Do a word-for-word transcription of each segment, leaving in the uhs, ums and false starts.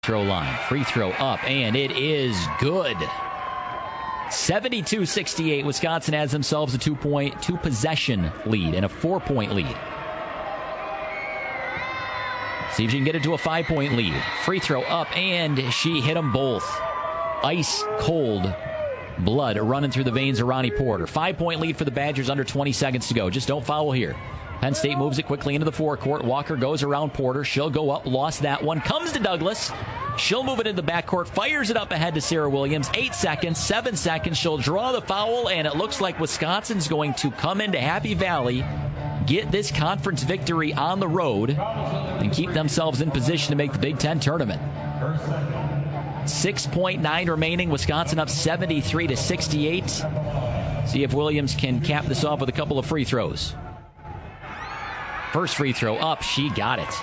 Throw line. Free throw up, and it is good. seventy-two sixty-eight. Wisconsin has themselves a two-point, two-possession lead and a four-point lead. See if you can get it to a five-point lead. Free throw up, and she hit them both. Ice cold blood running through the veins of Ronnie Porter. Five-point lead for the Badgers, under twenty seconds to go. Just don't foul here. Penn State moves it quickly into the forecourt. Walker goes around Porter. She'll go up. Lost that one. Comes to Douglas. She'll move it into the backcourt. Fires it up ahead to Sarah Williams. Eight seconds. Seven seconds. She'll draw the foul, and it looks like Wisconsin's going to come into Happy Valley, get this conference victory on the road, and keep themselves in position to make the Big Ten tournament. six point nine remaining. Wisconsin up seventy-three to sixty-eight. See if Williams can cap this off with a couple of free throws. First free throw up. She got it.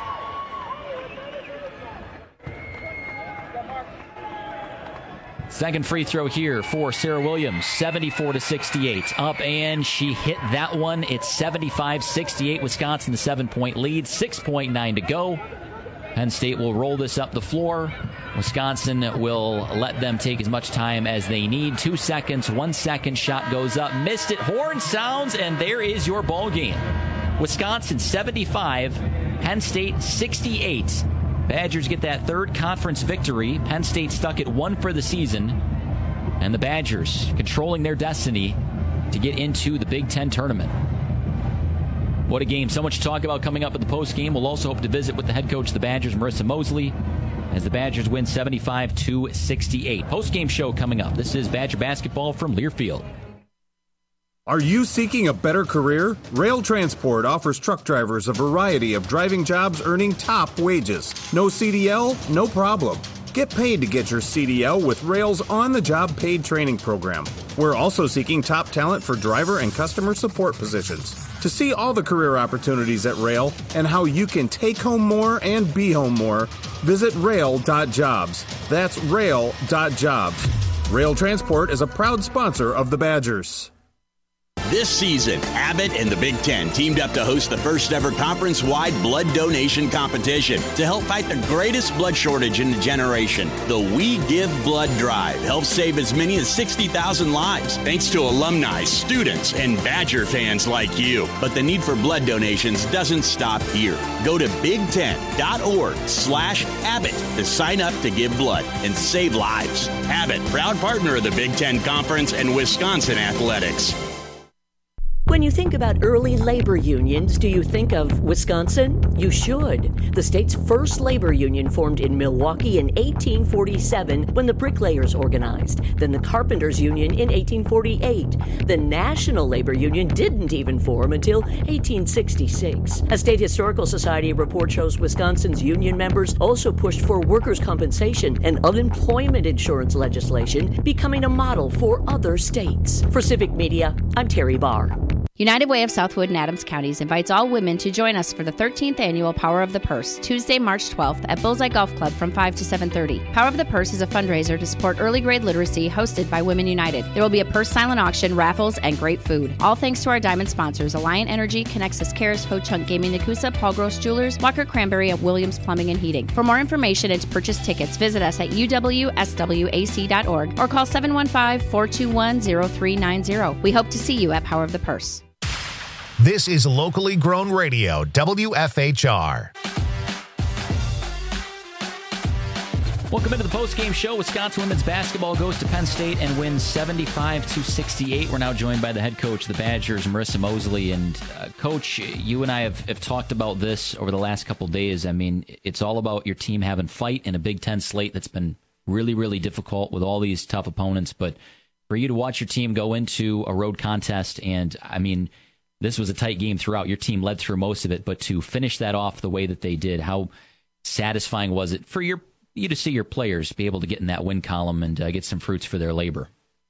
Second free throw here for Sarah Williams. seventy-four to sixty-eight. Up, and she hit that one. It's seventy-five sixty-eight. Wisconsin, the seven-point lead. six point nine to go. Penn State will roll this up the floor. Wisconsin will let them take as much time as they need. Two seconds, one second, shot goes up. Missed it. Horn sounds, and there is your ball game. Wisconsin seventy-five, Penn State sixty-eight. Badgers get that third conference victory. Penn State stuck at one for the season. And the Badgers controlling their destiny to get into the Big Ten tournament. What a game. So much to talk about coming up at the post game. We'll also hope to visit with the head coach of the Badgers, Marissa Mosley, as the Badgers win seventy-five to sixty-eight. Post game show coming up. This is Badger basketball from Learfield. Are you seeking a better career? Rail Transport offers truck drivers a variety of driving jobs earning top wages. No C D L? No problem. Get paid to get your C D L with Rail's on-the-job paid training program. We're also seeking top talent for driver and customer support positions. To see all the career opportunities at Rail and how you can take home more and be home more, visit rail dot jobs. That's rail dot jobs. Rail Transport is a proud sponsor of the Badgers. This season, Abbott and the Big Ten teamed up to host the first ever conference-wide blood donation competition to help fight the greatest blood shortage in a generation. The We Give Blood Drive helps save as many as sixty thousand lives, thanks to alumni, students, and Badger fans like you. But the need for blood donations doesn't stop here. Go to big ten dot org slash Abbott to sign up to give blood and save lives. Abbott, proud partner of the Big Ten Conference and Wisconsin Athletics. When you think about early labor unions, do you think of Wisconsin? You should. The state's first labor union formed in Milwaukee in eighteen forty-seven when the bricklayers organized. Then the carpenters union in eighteen forty-eight. The National Labor Union didn't even form until eighteen sixty-six. A State Historical Society report shows Wisconsin's union members also pushed for workers' compensation and unemployment insurance legislation, becoming a model for other states. For Civic Media, I'm Terry Barr. United Way of Southwood and Adams Counties invites all women to join us for the thirteenth annual Power of the Purse, Tuesday, March twelfth at Bullseye Golf Club from five to seven thirty. Power of the Purse is a fundraiser to support early grade literacy hosted by Women United. There will be a purse silent auction, raffles, and great food. All thanks to our diamond sponsors, Alliant Energy, Connexus Cares, Ho Chunk Gaming Nakusa, Paul Gross Jewelers, Walker Cranberry, and Williams Plumbing and Heating. For more information and to purchase tickets, visit us at u w s w a c dot org or call seven one five, four two one, zero three nine zero. We hope to see you at Power of the Purse. This is locally grown radio, W F H R. Welcome into the post-game show. Wisconsin women's basketball goes to Penn State and wins seventy-five to sixty-eight. We're now joined by the head coach of the Badgers, Marissa Mosley. And, uh, Coach, you and I have, have talked about this over the last couple of days. I mean, it's all about your team having fight in a Big Ten slate that's been really, really difficult with all these tough opponents. But for you to watch your team go into a road contest, and, I mean, this was a tight game throughout. Your team led through most of it, but to finish that off the way that they did, how satisfying was it for your you to see your players be able to get in that win column and uh, get some fruits for their labor?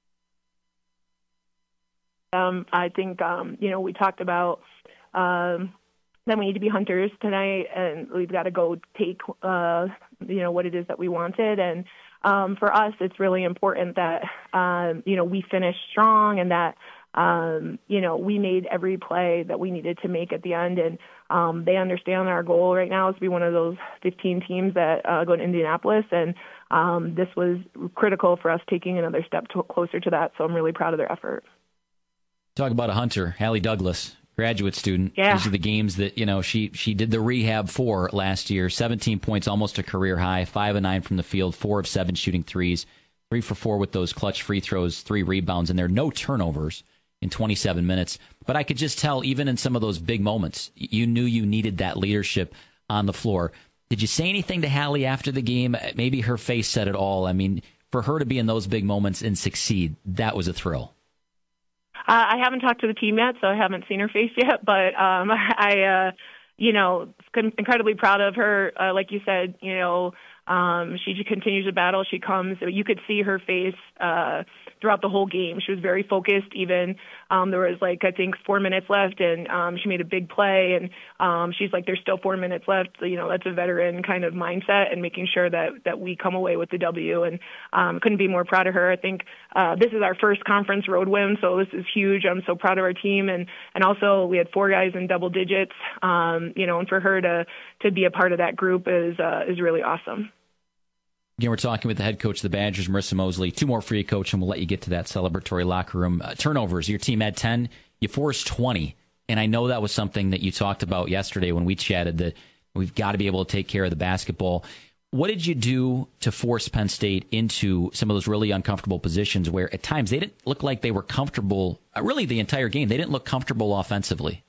Um, I think, um, you know, we talked about um, that we need to be hunters tonight, and we've got to go take, uh, you know, what it is that we wanted. And um, for us, it's really important that, um, you know, we finish strong and that, um, you know, we made every play that we needed to make at the end. And um, they understand our goal right now is to be one of those fifteen teams that uh, go to Indianapolis. And um, this was critical for us taking another step to, closer to that. So I'm really proud of their effort. Talk about a hunter, Hallie Douglas, graduate student. Yeah. These are the games that, you know, she she did the rehab for last year. seventeen points, almost a career high, five of nine from the field, four of seven shooting threes, three for four with those clutch free throws, three rebounds, and there are no turnovers in twenty-seven minutes. But I could just tell, even in some of those big moments, you knew you needed that leadership on the floor. Did you say anything to Hallie after the game? Maybe her face said it all. I mean, for her to be in those big moments and succeed, that was a thrill. Uh, I haven't talked to the team yet, so I haven't seen her face yet. But um, I, uh, you know, incredibly proud of her. Uh, like you said, you know, um, she continues to battle. She comes. You could see her face uh, throughout the whole game. She was very focused. Even um, there was like I think four minutes left, and um, she made a big play. And um, she's like, "There's still four minutes left." So, you know, that's a veteran kind of mindset, and making sure that that we come away with the W. And um, couldn't be more proud of her. I think uh, this is our first conference road win, so this is huge. I'm so proud of our team, and and also we had four guys in double digits. Um, you know, and for her to to be a part of that group is uh, is really awesome. Again, we're talking with the head coach of the Badgers, Marissa Mosley. Two more for you, Coach, and we'll let you get to that celebratory locker room. Uh, turnovers, your team had ten. You forced twenty. And I know that was something that you talked about yesterday when we chatted, that we've got to be able to take care of the basketball. What did you do to force Penn State into some of those really uncomfortable positions where at times they didn't look like they were comfortable, uh, really the entire game? They didn't look comfortable offensively.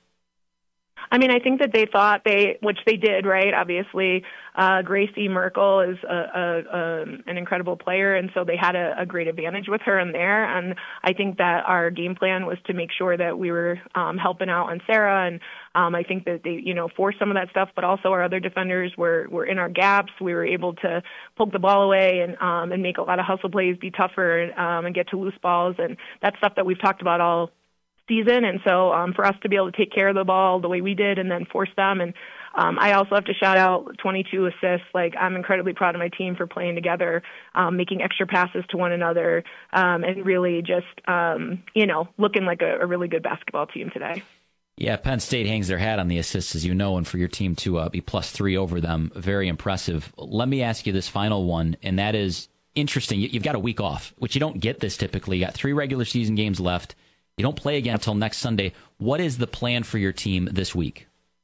I mean, I think that they thought they, which they did, right? Obviously, uh, Gracie Merkel is a, a, a, an incredible player, and so they had a, a great advantage with her in there. And I think that our game plan was to make sure that we were um, helping out on Sarah, and um, I think that they, you know, forced some of that stuff. But also, our other defenders were were in our gaps. We were able to poke the ball away and um, and make a lot of hustle plays, be tougher, um, and get to loose balls, and that's stuff that we've talked about all season. And so um, for us to be able to take care of the ball the way we did and then force them. And um, I also have to shout out twenty-two assists. Like, I'm incredibly proud of my team for playing together, um, making extra passes to one another, um, and really just, um, you know, looking like a, a really good basketball team today. Yeah, Penn State hangs their hat on the assists, as you know, and for your team to uh, be plus three over them, very impressive. Let me ask you this final one, and that is interesting. You've got a week off, which you don't get this typically. You got three regular season games left. You don't play again until next Sunday. What is the plan for your team this week?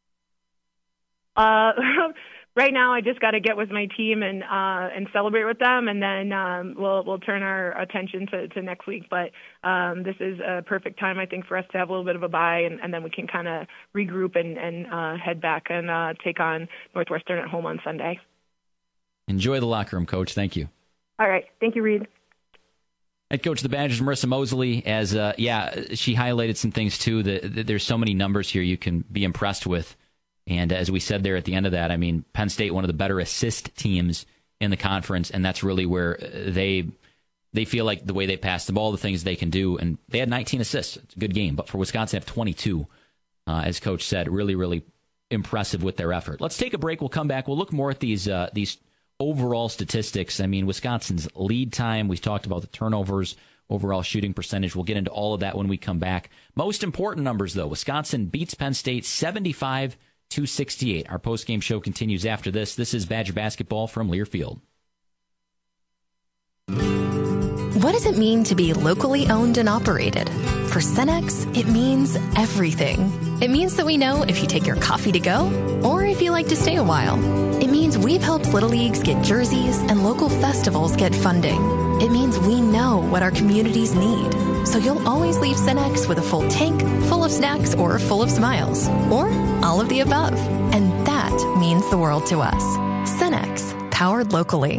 Uh, right now, I just got to get with my team and uh, and celebrate with them, and then um, we'll we'll turn our attention to, to next week. But um, this is a perfect time, I think, for us to have a little bit of a bye, and, and then we can kind of regroup and, and uh, head back and uh, take on Northwestern at home on Sunday. Enjoy the locker room, Coach. Thank you. All right. Thank you, Reed. Head coach of the Badgers, Marissa Mosley, as uh, yeah, she highlighted some things too. That, that there's so many numbers here you can be impressed with, and as we said there at the end of that, I mean, Penn State, one of the better assist teams in the conference, and that's really where they they feel like the way they pass the ball, the things they can do, and they had nineteen assists. It's a good game, but for Wisconsin, have twenty-two, uh, as Coach said, really, really impressive with their effort. Let's take a break. We'll come back. We'll look more at these uh, these. overall statistics. I mean, Wisconsin's lead time. We talked about the turnovers, overall shooting percentage. We'll get into all of that when we come back. Most important numbers, though. Wisconsin beats Penn State seventy-five to sixty-eight. Our postgame show continues after this. This is Badger Basketball from Learfield. What does it mean to be locally owned and operated? For Cenex, it means everything. It means that we know if you take your coffee to go or if you like to stay a while. It means we've helped Little Leagues get jerseys and local festivals get funding. It means we know what our communities need. So you'll always leave Cenex with a full tank, full of snacks, or full of smiles. Or all of the above. And that means the world to us. Cenex, powered locally.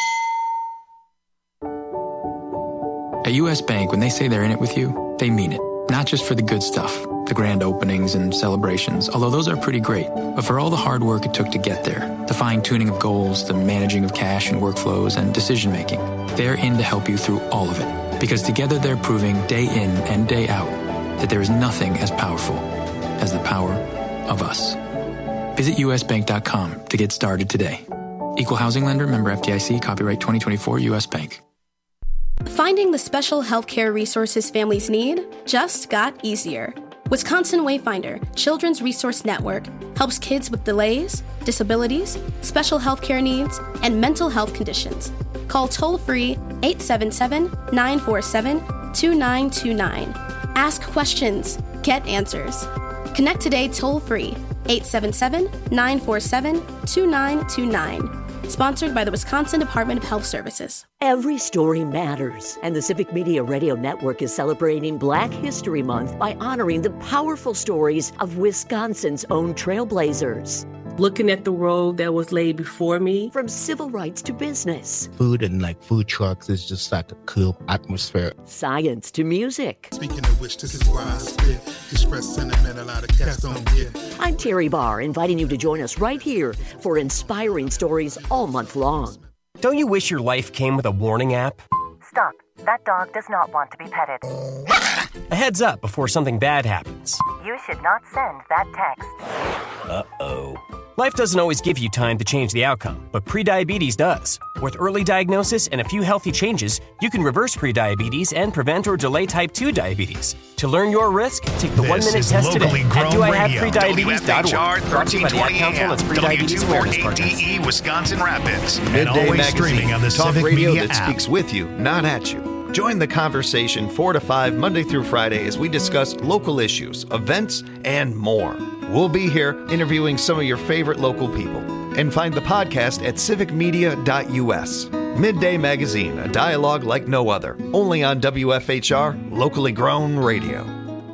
At U S Bank, when they say they're in it with you, they mean it. Not just for the good stuff, the grand openings and celebrations, although those are pretty great, but for all the hard work it took to get there, the fine-tuning of goals, the managing of cash and workflows, and decision-making. They're in to help you through all of it, because together they're proving day in and day out that there is nothing as powerful as the power of us. Visit U S bank dot com to get started today. Equal housing lender, member F D I C, copyright twenty twenty-four, U S Bank. Finding the special healthcare resources families need just got easier. Wisconsin Wayfinder Children's Resource Network helps kids with delays, disabilities, special healthcare needs, and mental health conditions. Call toll-free eight seven seven, nine four seven, two nine two nine. Ask questions. Get answers. Connect today toll-free eight seven seven, nine four seven, two nine two nine. Sponsored by the Wisconsin Department of Health Services. Every story matters, and the Civic Media Radio Network is celebrating Black History Month by honoring the powerful stories of Wisconsin's own trailblazers. Looking at the road that was laid before me. From civil rights to business. Food and like food trucks is just like a cool atmosphere. Science to music. Speaking of which, this is why I spit. Express sentiment a lot of cats don't get. I'm Terry Barr, inviting you to join us right here for inspiring stories all month long. Don't you wish your life came with a warning app? Stop. That dog does not want to be petted. A heads up before something bad happens. You should not send that text. Uh-oh. Life doesn't always give you time to change the outcome, but prediabetes does. With early diagnosis and a few healthy changes, you can reverse prediabetes and prevent or delay type two diabetes. To learn your risk, take the one-minute test today at do I have prediabetes dot org. Brought to you by the Ad Council and its Prediabetes Awareness Partners. Wisconsin Rapids. Midday And always Magazine, streaming on the talk Civic radio Media that app. speaks with you, not at you. Join the conversation four to five Monday through Friday as we discuss local issues, events, and more. We'll be here interviewing some of your favorite local people. And find the podcast at civic media dot u s. Midday Magazine, a dialogue like no other. Only on W F H R, locally grown radio.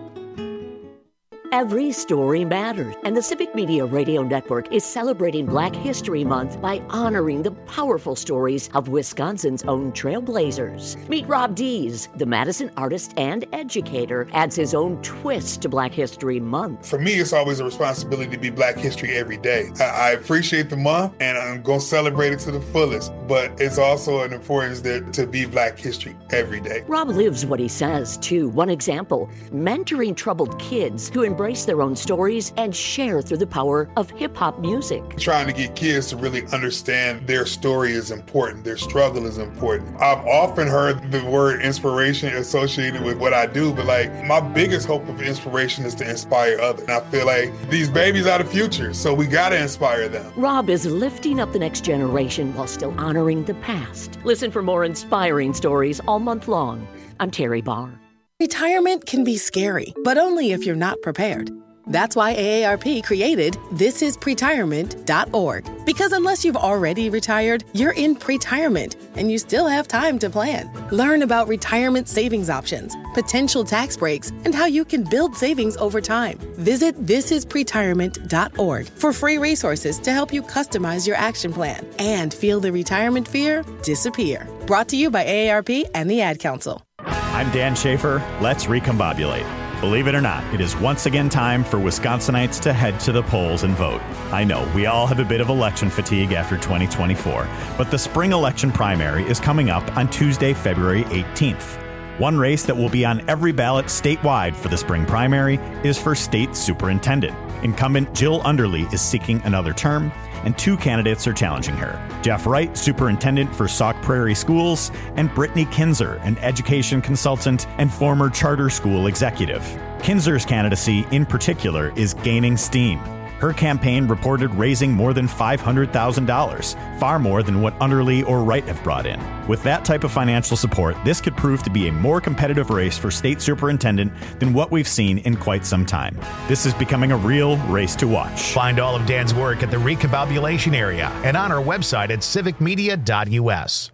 Every story matters, and the Civic Media Radio Network is celebrating Black History Month by honoring the powerful stories of Wisconsin's own trailblazers. Meet Rob Dees, the Madison artist and educator, adds his own twist to Black History Month. For me, it's always a responsibility to be Black History every day. I, I appreciate the month, and I'm going to celebrate it to the fullest, but it's also an importance that, to be Black History every day. Rob lives what he says, too. One example, mentoring troubled kids who embrace their own stories and share through the power of hip-hop music. Trying to get kids to really understand their story is important, their struggle is important. I've often heard the word inspiration associated with what I do, but like my biggest hope of inspiration is to inspire others. And I feel like these babies are the future, so we gotta inspire them. Rob is lifting up the next generation while still honoring the past. Listen for more inspiring stories all month long. I'm Terry Barr. Retirement can be scary, but only if you're not prepared. That's why A A R P created this is pretirement dot org. Because unless you've already retired, you're in pretirement, and you still have time to plan. Learn about retirement savings options, potential tax breaks, and how you can build savings over time. Visit this is pretirement dot org for free resources to help you customize your action plan and feel the retirement fear disappear. Brought to you by A A R P and the Ad Council. I'm Dan Schaefer. Let's recombobulate. Believe it or not, it is once again time for Wisconsinites to head to the polls and vote. I know, we all have a bit of election fatigue after twenty twenty-four, but the spring election primary is coming up on Tuesday, February eighteenth. One race that will be on every ballot statewide for the spring primary is for state superintendent. Incumbent Jill Underly is seeking another term, and two candidates are challenging her. Jeff Wright, superintendent for Sauk Prairie Schools, and Brittany Kinzer, an education consultant and former charter school executive. Kinzer's candidacy, in particular, is gaining steam. Her campaign reported raising more than five hundred thousand dollars, far more than what Underly or Wright have brought in. With that type of financial support, this could prove to be a more competitive race for state superintendent than what we've seen in quite some time. This is becoming a real race to watch. Find all of Dan's work at the recombobulation area and on our website at civic media dot u s.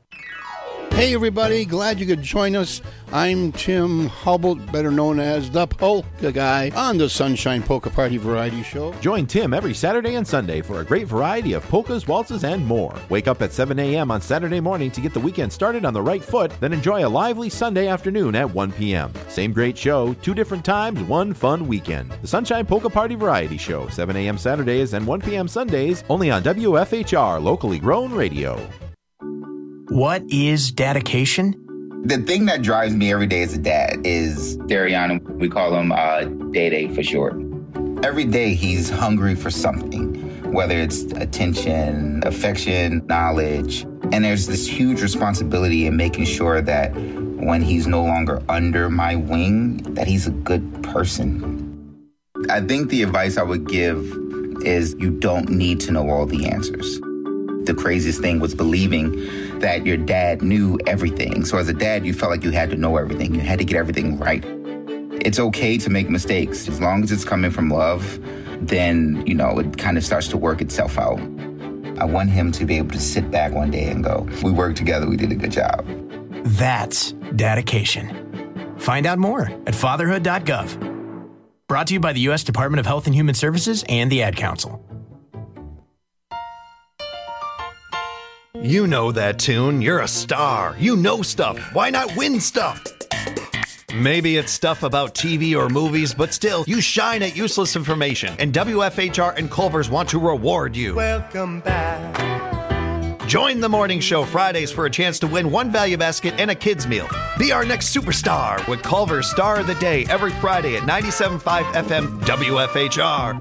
Hey everybody, glad you could join us. I'm Tim Hubble, better known as the Polka Guy, on the Sunshine Polka Party Variety Show. Join Tim every Saturday and Sunday for a great variety of polkas, waltzes, and more. Wake up at seven a.m. on Saturday morning to get the weekend started on the right foot, then enjoy a lively Sunday afternoon at one p.m. Same great show, two different times, one fun weekend. The Sunshine Polka Party Variety Show, seven a.m. Saturdays and one p.m. Sundays, only on W F H R, locally grown radio. What is dedication? The thing that drives me every day as a dad is Dariana. We call him uh, Day-Day for short. Every day he's hungry for something, whether it's attention, affection, knowledge. And there's this huge responsibility in making sure that when he's no longer under my wing, that he's a good person. I think the advice I would give is you don't need to know all the answers. The craziest thing was believing that your dad knew everything. So as a dad, you felt like you had to know everything. You had to get everything right. It's okay to make mistakes. As long as it's coming from love, then, you know, it kind of starts to work itself out. I want him to be able to sit back one day and go, we worked together, we did a good job. That's dedication. Find out more at fatherhood dot gov. Brought to you by the U S Department of Health and Human Services and the Ad Council. You know that tune. You're a star. You know stuff. Why not win stuff? Maybe it's stuff about T V or movies, but still, you shine at useless information, and W F H R and Culver's want to reward you. Welcome back. Join the morning show Fridays for a chance to win one value basket and a kids meal. Be our next superstar with Culver's Star of the Day every Friday at ninety-seven point five F M W F H R.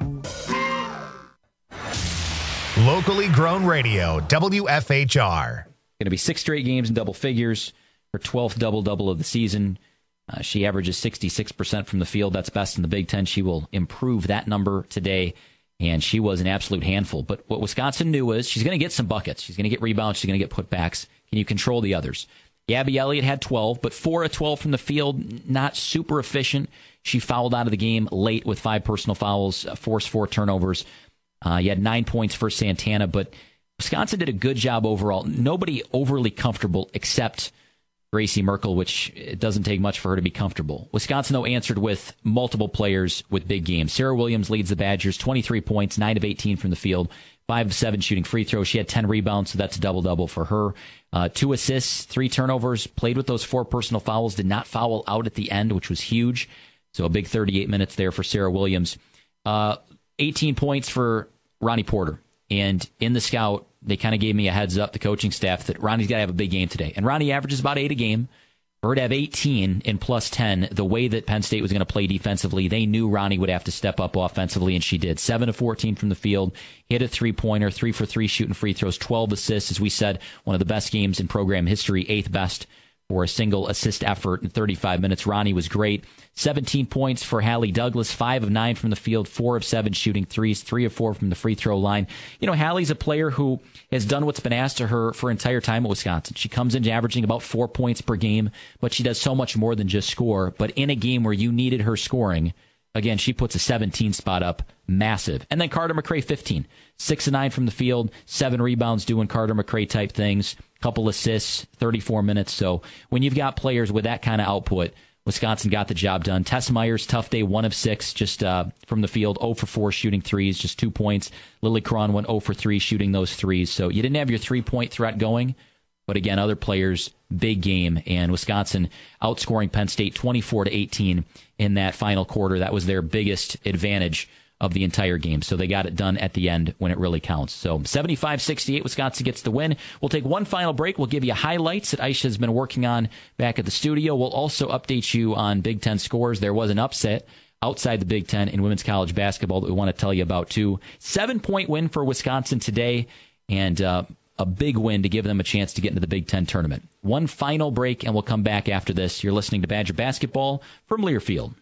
Locally grown radio, W F H R. Going to be six straight games in double figures. Her twelfth double-double of the season. Uh, she averages sixty-six percent from the field. That's best in the Big Ten. She will improve that number today, and she was an absolute handful. But what Wisconsin knew is she's going to get some buckets. She's going to get rebounds. She's going to get putbacks. Can you control the others? Gabby Elliott had twelve, but four of twelve from the field, not super efficient. She fouled out of the game late with five personal fouls, forced four turnovers. Uh, you had nine points for Santana, but Wisconsin did a good job overall. Nobody overly comfortable except Gracie Merkel, which it doesn't take much for her to be comfortable. Wisconsin, though, answered with multiple players with big games. Sarah Williams leads the Badgers, twenty-three points, nine of eighteen from the field, five of seven shooting free throws. She had ten rebounds, so that's a double-double for her. Uh, two assists, three turnovers, played with those four personal fouls, did not foul out at the end, which was huge. So a big thirty-eight minutes there for Sarah Williams. Uh, eighteen points for Ronnie Porter. And in the scout, they kind of gave me a heads up, the coaching staff, that Ronnie's got to have a big game today. And Ronnie averages about eight a game. For her to have eighteen and plus ten, the way that Penn State was going to play defensively, they knew Ronnie would have to step up offensively, and she did. seven of fourteen from the field, hit a three-pointer, three for three shooting free throws, twelve assists. As we said, one of the best games in program history, eighth best for a single assist effort in thirty-five minutes. Ronnie was great. seventeen points for Hallie Douglas, five of nine from the field, four of seven shooting threes, three of four from the free throw line. You know, Hallie's a player who has done what's been asked of her for entire time at Wisconsin. She comes in averaging about four points per game, but she does so much more than just score. But in a game where you needed her scoring, again, she puts a seventeen spot up, massive. And then Carter McRae, fifteen. Six of nine from the field, seven rebounds doing Carter McRae type things, couple assists, thirty-four minutes. So when you've got players with that kind of output, Wisconsin got the job done. Tess Myers, tough day, one of six, just uh, from the field, zero for four shooting threes, just two points. Lily Cron went zero for three shooting those threes. So you didn't have your three-point threat going, but again, other players, big game, and Wisconsin outscoring Penn State twenty-four to eighteen in that final quarter. That was their biggest advantage of the entire game. So they got it done at the end when it really counts. So seventy-five sixty-eight, Wisconsin gets the win. We'll take one final break. We'll give you highlights that Aisha has been working on back at the studio. We'll also update you on Big Ten scores. There was an upset outside the Big Ten in women's college basketball that we want to tell you about too. Seven-point win for Wisconsin today, and uh, a big win to give them a chance to get into the Big Ten tournament. One final break, and we'll come back after this. You're listening to Badger Basketball from Learfield.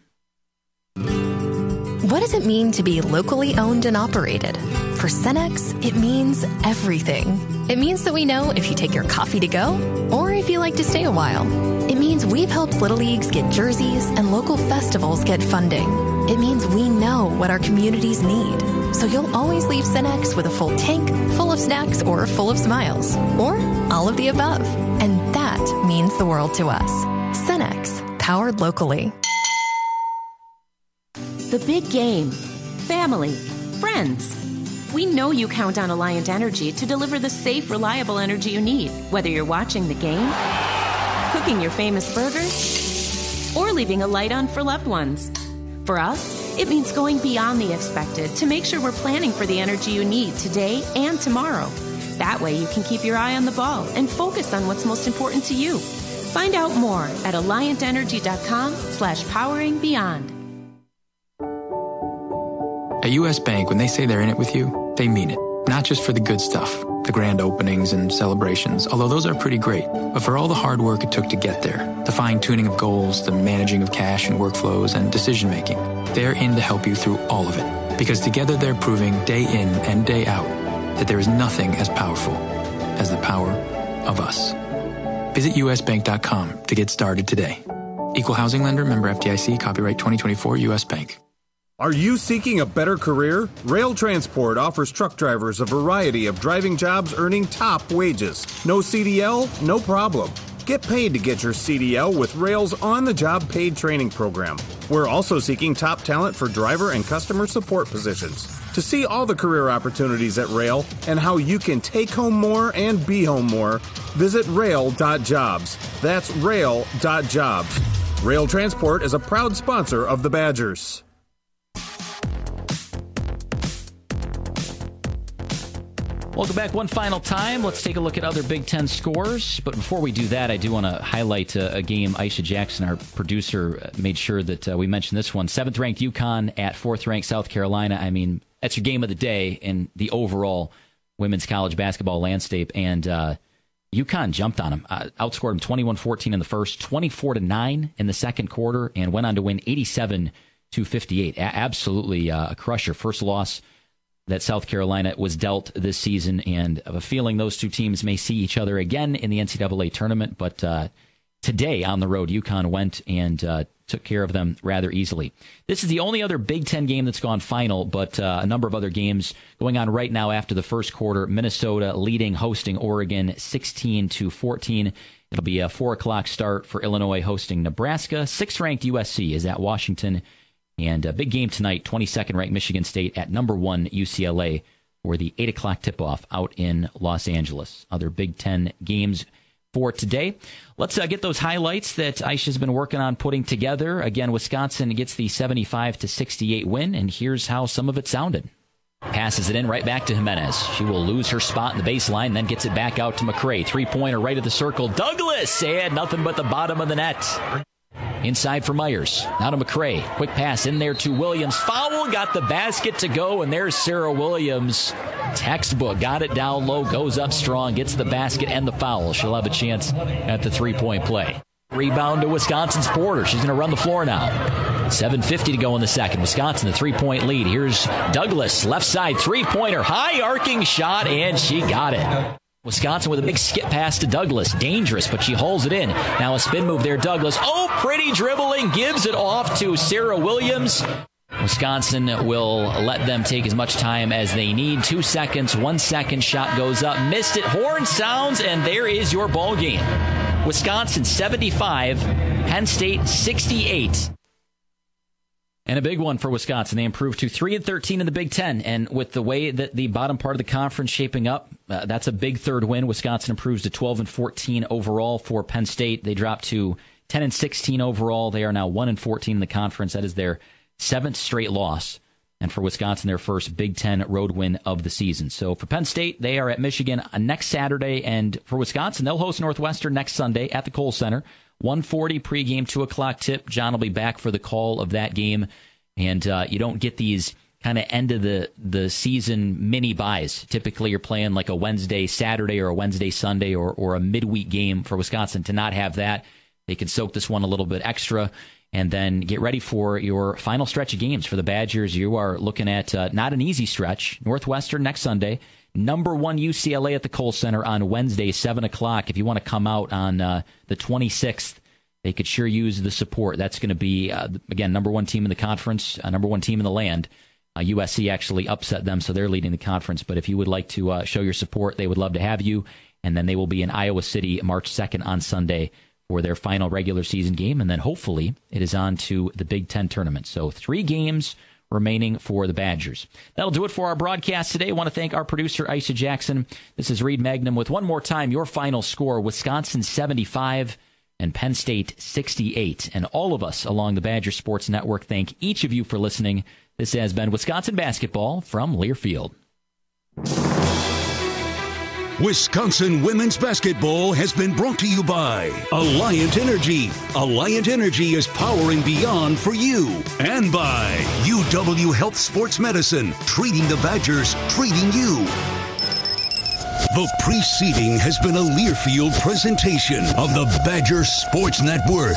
What does it mean to be locally owned and operated? For Cenex, it means everything. It means that we know if you take your coffee to go or if you like to stay a while. It means we've helped Little Leagues get jerseys and local festivals get funding. It means we know what our communities need. So you'll always leave Cenex with a full tank, full of snacks, or full of smiles. Or all of the above. And that means the world to us. Cenex, powered locally. The big game, family, friends. We know you count on Alliant Energy to deliver the safe, reliable energy you need, whether you're watching the game, cooking your famous burgers, or leaving a light on for loved ones. For us, it means going beyond the expected to make sure we're planning for the energy you need today and tomorrow. That way you can keep your eye on the ball and focus on what's most important to you. Find out more at alliantenergy.com slash powering beyond. At U S Bank, when they say they're in it with you, they mean it. Not just for the good stuff, the grand openings and celebrations, although those are pretty great. But for all the hard work it took to get there, the fine-tuning of goals, the managing of cash and workflows, and decision-making, they're in to help you through all of it. Because together they're proving day in and day out that there is nothing as powerful as the power of us. Visit U S bank dot com to get started today. Equal housing lender, member F D I C, copyright twenty twenty-four, U S Bank. Are you seeking a better career? Rail Transport offers truck drivers a variety of driving jobs earning top wages. No C D L? No problem. Get paid to get your C D L with Rail's on-the-job paid training program. We're also seeking top talent for driver and customer support positions. To see all the career opportunities at Rail and how you can take home more and be home more, visit rail dot jobs. That's rail dot jobs. Rail Transport is a proud sponsor of the Badgers. Welcome back one final time. Let's take a look at other Big Ten scores. But before we do that, I do want to highlight a, a game. Aisha Jackson, our producer, made sure that uh, we mentioned this one. seventh-ranked UConn at fourth-ranked South Carolina. I mean, that's your game of the day in the overall women's college basketball landscape. And uh, UConn jumped on them, uh, outscored them twenty-one fourteen in the first, twenty-four to nine in the second quarter, and went on to win eighty-seven to fifty-eight. A- absolutely uh, a crusher. First loss that South Carolina was dealt this season, and I have a feeling those two teams may see each other again in the N C double A tournament. But uh, today on the road, UConn went and uh, took care of them rather easily. This is the only other Big Ten game that's gone final, but uh, a number of other games going on right now after the first quarter. Minnesota leading, hosting Oregon sixteen to fourteen. It'll be a four o'clock start for Illinois hosting Nebraska. Sixth-ranked U S C is at Washington. And a big game tonight, twenty-second ranked Michigan State at number one U C L A for the eight o'clock tip-off out in Los Angeles. Other Big Ten games for today. Let's uh, get those highlights that Aisha's been working on putting together. Again, Wisconsin gets the seventy-five to sixty-eight win, and here's how some of it sounded. Passes it in right back to Jimenez. She will lose her spot in the baseline, then gets it back out to McCray. Three-pointer right of the circle. Douglas, and nothing but the bottom of the net. Inside for Myers. Now to McCray. Quick pass in there to Williams. Foul, got the basket to go, and there's Sarah Williams. Textbook. Got it down low, goes up strong, gets the basket and the foul. She'll have a chance at the three-point play. Rebound to Wisconsin's Porter. She's going to run the floor now. seven fifty to go in the second. Wisconsin, the three-point lead. Here's Douglas. Left side three-pointer. High arcing shot, and she got it. Wisconsin with a big skip pass to Douglas. Dangerous, but she holds it in. Now a spin move there, Douglas. Oh, pretty dribbling. Gives it off to Sarah Williams. Wisconsin will let them take as much time as they need. Two seconds, one second, shot goes up. Missed it. Horn sounds, and there is your ball game. Wisconsin seventy-five, Penn State sixty-eight. And a big one for Wisconsin. They improved to three and thirteen in the Big Ten. And with the way that the bottom part of the conference shaping up, uh, that's a big third win. Wisconsin improves to twelve and fourteen overall. For Penn State, they dropped to ten and sixteen overall. They are now one and fourteen in the conference. That is their seventh straight loss. And for Wisconsin, their first Big Ten road win of the season. So for Penn State, they are at Michigan next Saturday. And for Wisconsin, they'll host Northwestern next Sunday at the Kohl Center. one forty pregame, two o'clock tip. John will be back for the call of that game. And uh, you don't get these kind of end of the, the season mini buys. Typically, you're playing like a Wednesday, Saturday, or a Wednesday, Sunday, or, or a midweek game. For Wisconsin to not have that, they can soak this one a little bit extra and then get ready for your final stretch of games for the Badgers. You are looking at uh, not an easy stretch. Northwestern next Sunday. Number one U C L A at the Kohl Center on Wednesday, seven o'clock. If you want to come out on uh, the twenty-sixth, they could sure use the support. That's going to be, uh, again, number one team in the conference, uh, number one team in the land. Uh, U S C actually upset them, so they're leading the conference. But if you would like to uh, show your support, they would love to have you. And then they will be in Iowa City March second on Sunday for their final regular season game. And then hopefully it is on to the Big Ten tournament. So three games remaining for the Badgers. That'll do it for our broadcast today. I want to thank our producer, Aisha Jackson. This is Reed Magnum with one more time your final score, Wisconsin seventy-five and Penn State sixty-eight. And all of us along the Badger Sports Network thank each of you for listening. This has been Wisconsin Basketball from Learfield. Wisconsin women's basketball has been brought to you by Alliant Energy. Alliant Energy is powering beyond for you. And by U W Health Sports Medicine, treating the Badgers, treating you. The preceding has been a Learfield presentation of the Badger Sports Network.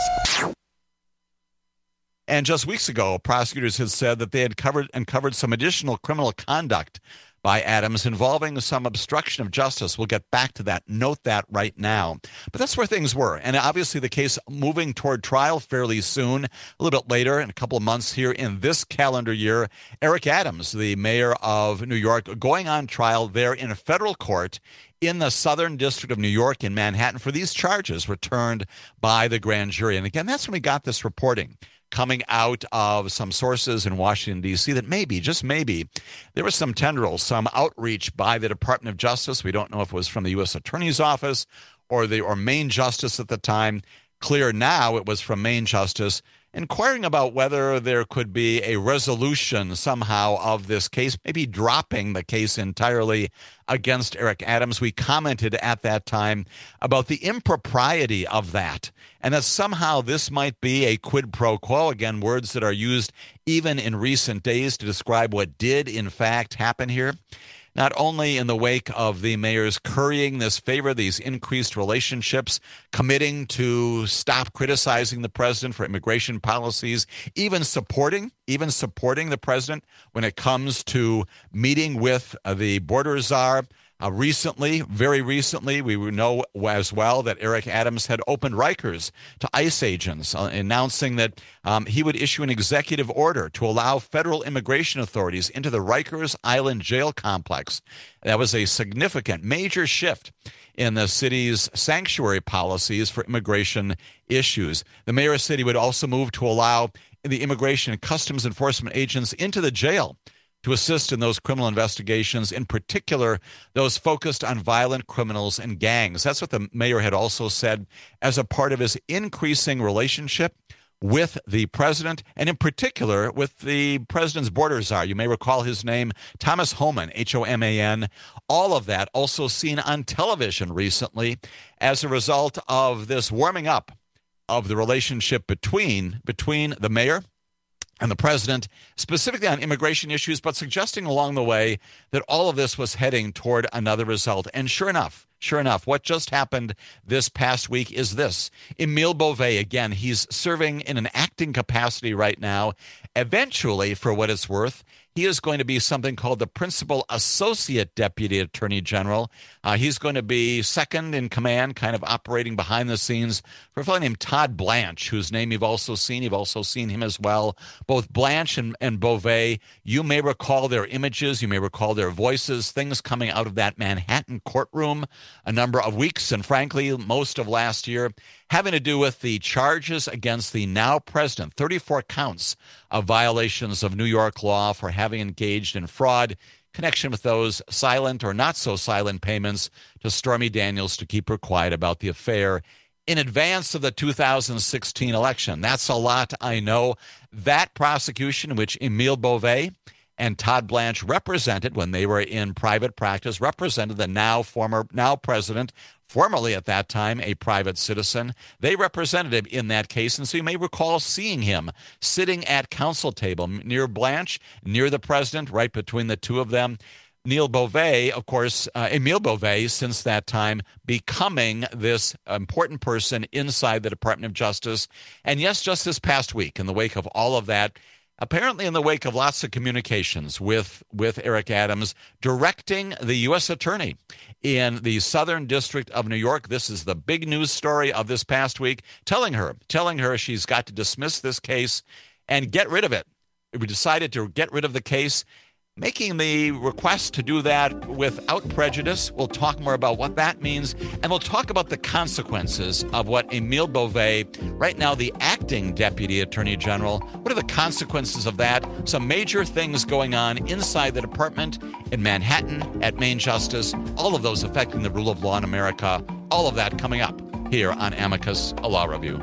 And just weeks ago, prosecutors had said that they had covered uncovered some additional criminal conduct by Adams involving some obstruction of justice. We'll get back to that. Note that right now. But that's where things were. And obviously the case moving toward trial fairly soon, a little bit later, in a couple of months here in this calendar year. Eric Adams, the mayor of New York, going on trial there in a federal court in the Southern District of New York in Manhattan for these charges returned by the grand jury. And again, that's when we got this reporting coming out of some sources in Washington, D C, that maybe, just maybe, there was some tendrils, some outreach by the Department of Justice. We don't know if it was from the U S Attorney's Office or the or Main Justice at the time. Clear now it was from Main Justice, inquiring about whether there could be a resolution somehow of this case, maybe dropping the case entirely against Eric Adams. We commented at that time about the impropriety of that, and that somehow this might be a quid pro quo, again, words that are used even in recent days to describe what did in fact happen here. Not only in the wake of the mayor's currying this favor, these increased relationships, committing to stop criticizing the president for immigration policies, even supporting, even supporting the president when it comes to meeting with uh, the border czar. Uh, recently, very recently, we know as well that Eric Adams had opened Rikers to ICE agents, uh, announcing that um, he would issue an executive order to allow federal immigration authorities into the Rikers Island jail complex. That was a significant, major shift in the city's sanctuary policies for immigration issues. The mayor of the city would also move to allow the immigration and customs enforcement agents into the jail to assist in those criminal investigations, in particular, those focused on violent criminals and gangs. That's what the mayor had also said as a part of his increasing relationship with the president, and in particular with the president's border czar. You may recall his name, Thomas Homan, H O M A N. All of that also seen on television recently as a result of this warming up of the relationship between, between the mayor and the president, specifically on immigration issues, but suggesting along the way that all of this was heading toward another result. And sure enough, sure enough, what just happened this past week is this. Emile Beauvais, again, he's serving in an acting capacity right now. Eventually, for what it's worth, he is going to be something called the Principal Associate Deputy Attorney General. Uh, he's going to be second in command, kind of operating behind the scenes for a fellow named Todd Blanche, whose name you've also seen. You've also seen him as well. Both Blanche and, and Beauvais, you may recall their images, you may recall their voices, things coming out of that Manhattan courtroom a number of weeks, and frankly, most of last year, having to do with the charges against the now president, thirty-four counts of violations of New York law for having engaged in fraud, connection with those silent or not so silent payments to Stormy Daniels to keep her quiet about the affair in advance of the two thousand sixteen election. That's a lot, I know. That prosecution, which Emile Beauvais and Todd Blanche represented when they were in private practice, represented the now former, now president, formerly at that time a private citizen. They represented him in that case, and so you may recall seeing him sitting at counsel table near Blanche, near the president, right between the two of them. Neil Beauvais, of course, uh, Emile Beauvais, since that time, becoming this important person inside the Department of Justice. And yes, just this past week, in the wake of all of that, apparently in the wake of lots of communications with, with Eric Adams, directing the U S attorney in the Southern District of New York. This is the big news story of this past week, telling her, telling her she's got to dismiss this case and get rid of it. We decided to get rid of the case, making the request to do that without prejudice. We'll talk more about what that means, and we'll talk about the consequences of what Emile Beauvais, right now the acting Deputy Attorney General, what are the consequences of that? Some major things going on inside the department in Manhattan at Main Justice, all of those affecting the rule of law in America, all of that coming up here on Amicus, a Law Review.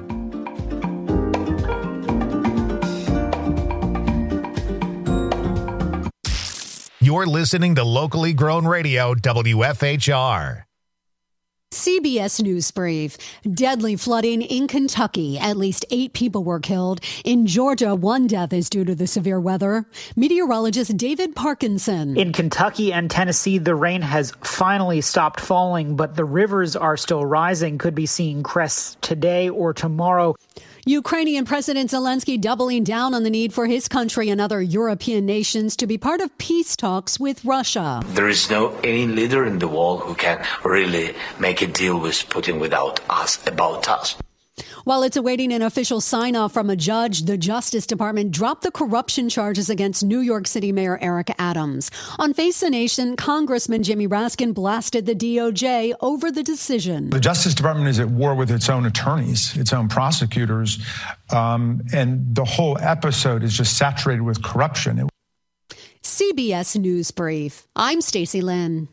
You're listening to locally grown radio, W F H R. See C B S News Brief. Deadly flooding in Kentucky. At least eight people were killed. In Georgia, one death is due to the severe weather. Meteorologist David Parkinson. In Kentucky and Tennessee, the rain has finally stopped falling, but the rivers are still rising. Could be seeing crests today or tomorrow. Ukrainian President Zelensky doubling down on the need for his country and other European nations to be part of peace talks with Russia. There is no any leader in the world who can really make a deal with Putin without us, about us. While it's awaiting an official sign-off from a judge, the Justice Department dropped the corruption charges against New York City Mayor Eric Adams. On Face the Nation, Congressman Jimmy Raskin blasted the D O J over the decision. The Justice Department is at war with its own attorneys, its own prosecutors, um, and the whole episode is just saturated with corruption. C B S News Brief. I'm Stacey Lynn.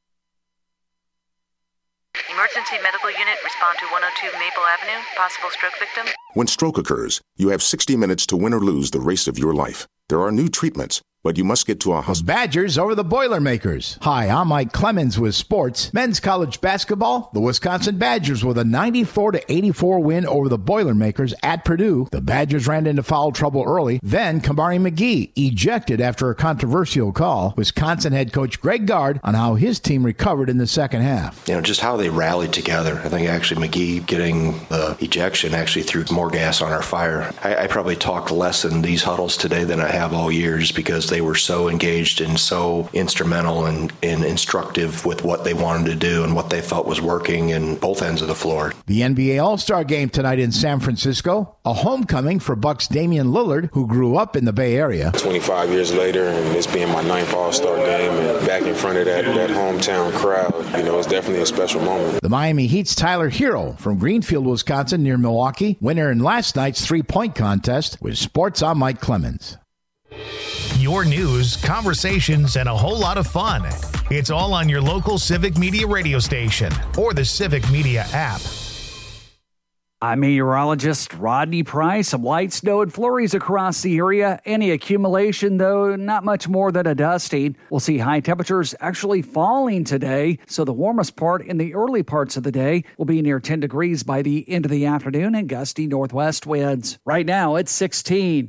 Emergency medical unit, respond to one oh two Maple Avenue. Possible stroke victim. When stroke occurs, you have sixty minutes to win or lose the race of your life. There are new treatments, but you must get to a hospital. Badgers over the Boilermakers. Hi, I'm Mike Clemens with sports. Men's college basketball, the Wisconsin Badgers with a ninety-four to eighty-four win over the Boilermakers at Purdue. The Badgers ran into foul trouble early. Then Kamari McGee ejected after a controversial call. Wisconsin head coach Greg Gard on how his team recovered in the second half. You know, just how they rallied together. I think actually McGee getting the ejection actually threw more gas on our fire. I, I probably talked less in these huddles today than I have all year just because they were so engaged and so instrumental and, and instructive with what they wanted to do and what they felt was working in both ends of the floor. The N B A All-Star Game tonight in San Francisco, a homecoming for Bucks Damian Lillard, who grew up in the Bay Area. twenty-five years later, and this being my ninth All-Star Game, and back in front of that, that hometown crowd, you know, it's definitely a special moment. The Miami Heat's Tyler Hero from Greenfield, Wisconsin, near Milwaukee, winner in last night's three-point contest. With sports, I'm Mike Clemens. Your news, conversations, and a whole lot of fun. It's all on your local Civic Media radio station or the Civic Media app. I'm meteorologist Rodney Price. Some light snow and flurries across the area. Any accumulation, though, not much more than a dusting. We'll see high temperatures actually falling today, so the warmest part in the early parts of the day will be near ten degrees by the end of the afternoon and gusty northwest winds. Right now, it's sixteen.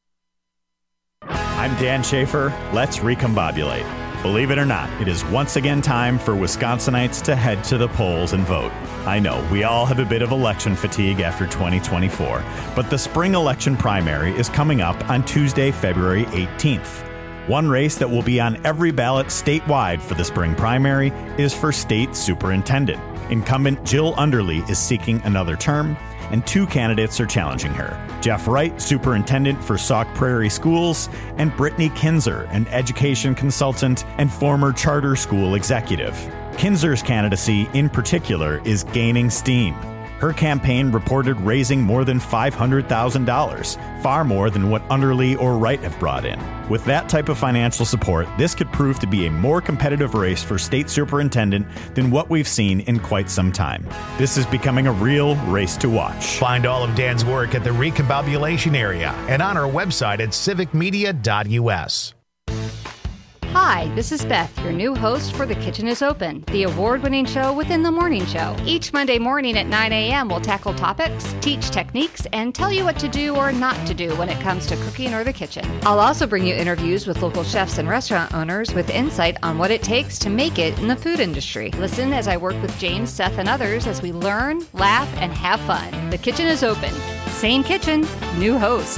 I'm Dan Schaefer. Let's recombobulate. Believe it or not, it is once again time for Wisconsinites to head to the polls and vote. I know, we all have a bit of election fatigue after twenty twenty-four, but the spring election primary is coming up on Tuesday, February eighteenth. One race that will be on every ballot statewide for the spring primary is for state superintendent. Incumbent Jill Underly is seeking another term, and two candidates are challenging her. Jeff Wright, superintendent for Sauk Prairie Schools, and Brittany Kinzer, an education consultant and former charter school executive. Kinzer's candidacy, in particular, is gaining steam. Her campaign reported raising more than five hundred thousand dollars, far more than what Underly or Wright have brought in. With that type of financial support, this could prove to be a more competitive race for state superintendent than what we've seen in quite some time. This is becoming a real race to watch. Find all of Dan's work at the Recombobulation area and on our website at civic media dot u s. Hi, this is Beth, your new host for The Kitchen is Open, the award-winning show within the morning show. Each Monday morning at nine a.m., we'll tackle topics, teach techniques, and tell you what to do or not to do when it comes to cooking or the kitchen. I'll also bring you interviews with local chefs and restaurant owners with insight on what it takes to make it in the food industry. Listen as I work with James, Seth, and others as we learn, laugh, and have fun. The Kitchen is Open. Same kitchen, new host.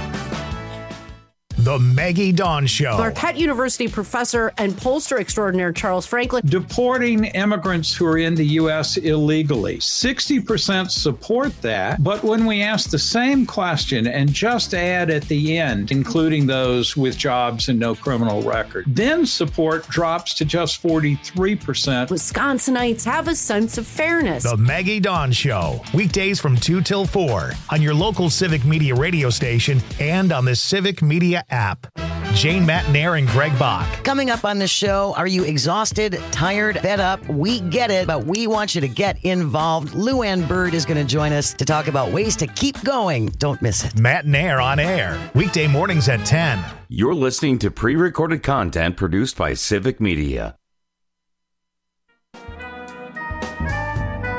The Maggie Dawn Show. Marquette University professor and pollster extraordinaire Charles Franklin. Deporting immigrants who are in the U S illegally. sixty percent support that, but when we ask the same question and just add at the end, including those with jobs and no criminal record, then support drops to just forty-three percent. Wisconsinites have a sense of fairness. The Maggie Dawn Show. Weekdays from two till four on your local Civic Media radio station and on the Civic Media app. Jane Matnair and Greg Bach. Coming up on the show, are you exhausted, tired, fed up? We get it, but we want you to get involved. Lou Ann Bird is going to join us to talk about ways to keep going. Don't miss it. Matnair on air. Weekday mornings at ten. You're listening to pre-recorded content produced by Civic Media.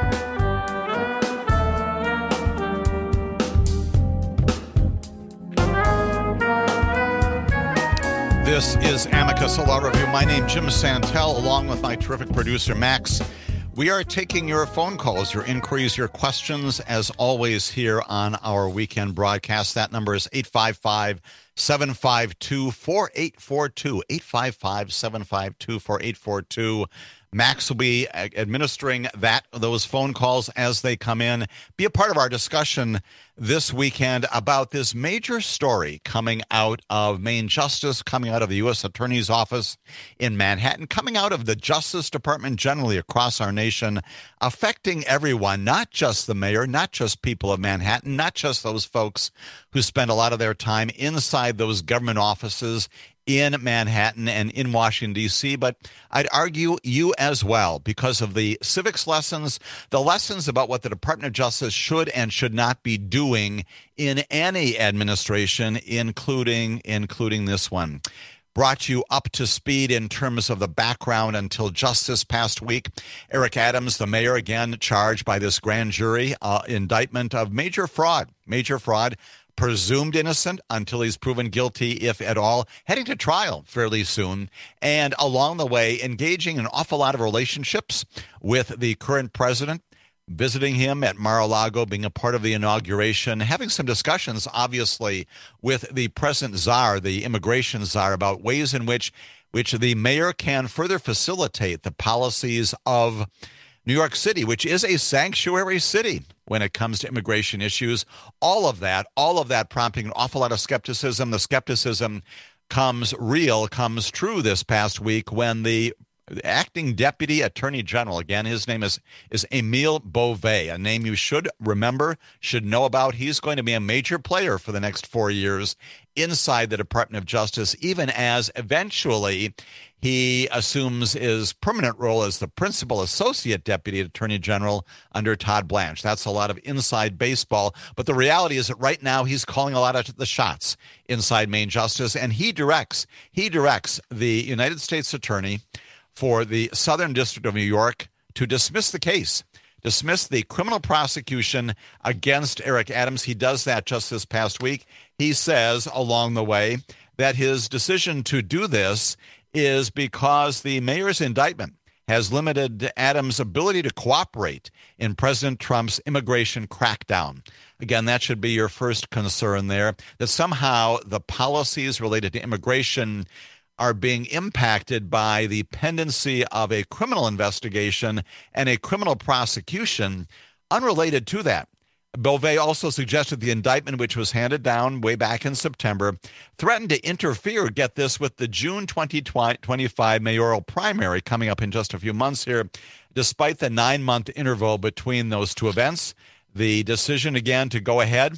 This is Amicus Law Review. My name is Jim Santel, along with my terrific producer, Max. We are taking your phone calls, your inquiries, your questions, as always, here on our weekend broadcast. That number is eight five five, seven five two, four eight four two, eight five five, seven five two, four eight four two. Max will be administering that those phone calls as they come in. Be a part of our discussion this weekend about this major story coming out of Maine Justice, coming out of the U S Attorney's Office in Manhattan, coming out of the Justice Department generally across our nation, affecting everyone, not just the mayor, not just people of Manhattan, not just those folks who spend a lot of their time inside those government offices in Manhattan and in Washington, D C, but I'd argue you as well because of the civics lessons, the lessons about what the Department of Justice should and should not be doing in any administration, including including this one. Brought you up to speed in terms of the background until just this past week. Eric Adams, the mayor, again charged by this grand jury uh, indictment of major fraud, major fraud. Presumed innocent until he's proven guilty, if at all, heading to trial fairly soon, and along the way engaging in an awful lot of relationships with the current president, visiting him at Mar-a-Lago, being a part of the inauguration, having some discussions, obviously, with the present czar, the immigration czar, about ways in which, which the mayor can further facilitate the policies of New York City, which is a sanctuary city when it comes to immigration issues. All of that, all of that prompting an awful lot of skepticism. The skepticism comes real, comes true this past week when the acting deputy attorney general, again, his name is, is Emile Beauvais, a name you should remember, should know about. He's going to be a major player for the next four years inside the Department of Justice, even as eventually he assumes his permanent role as the principal associate deputy attorney general under Todd Blanche. That's a lot of inside baseball. But the reality is that right now he's calling a lot of the shots inside Maine Justice, and he directs, he directs the United States attorney for the Southern District of New York to dismiss the case, dismiss the criminal prosecution against Eric Adams. He does that just this past week. He says along the way that his decision to do this is because the mayor's indictment has limited Adams' ability to cooperate in President Trump's immigration crackdown. Again, that should be your first concern there, that somehow the policies related to immigration are being impacted by the pendency of a criminal investigation and a criminal prosecution unrelated to that. Beauvais also suggested the indictment, which was handed down way back in September, threatened to interfere, get this, with the June twenty twenty-five mayoral primary coming up in just a few months here. Despite the nine-month interval between those two events, the decision again to go ahead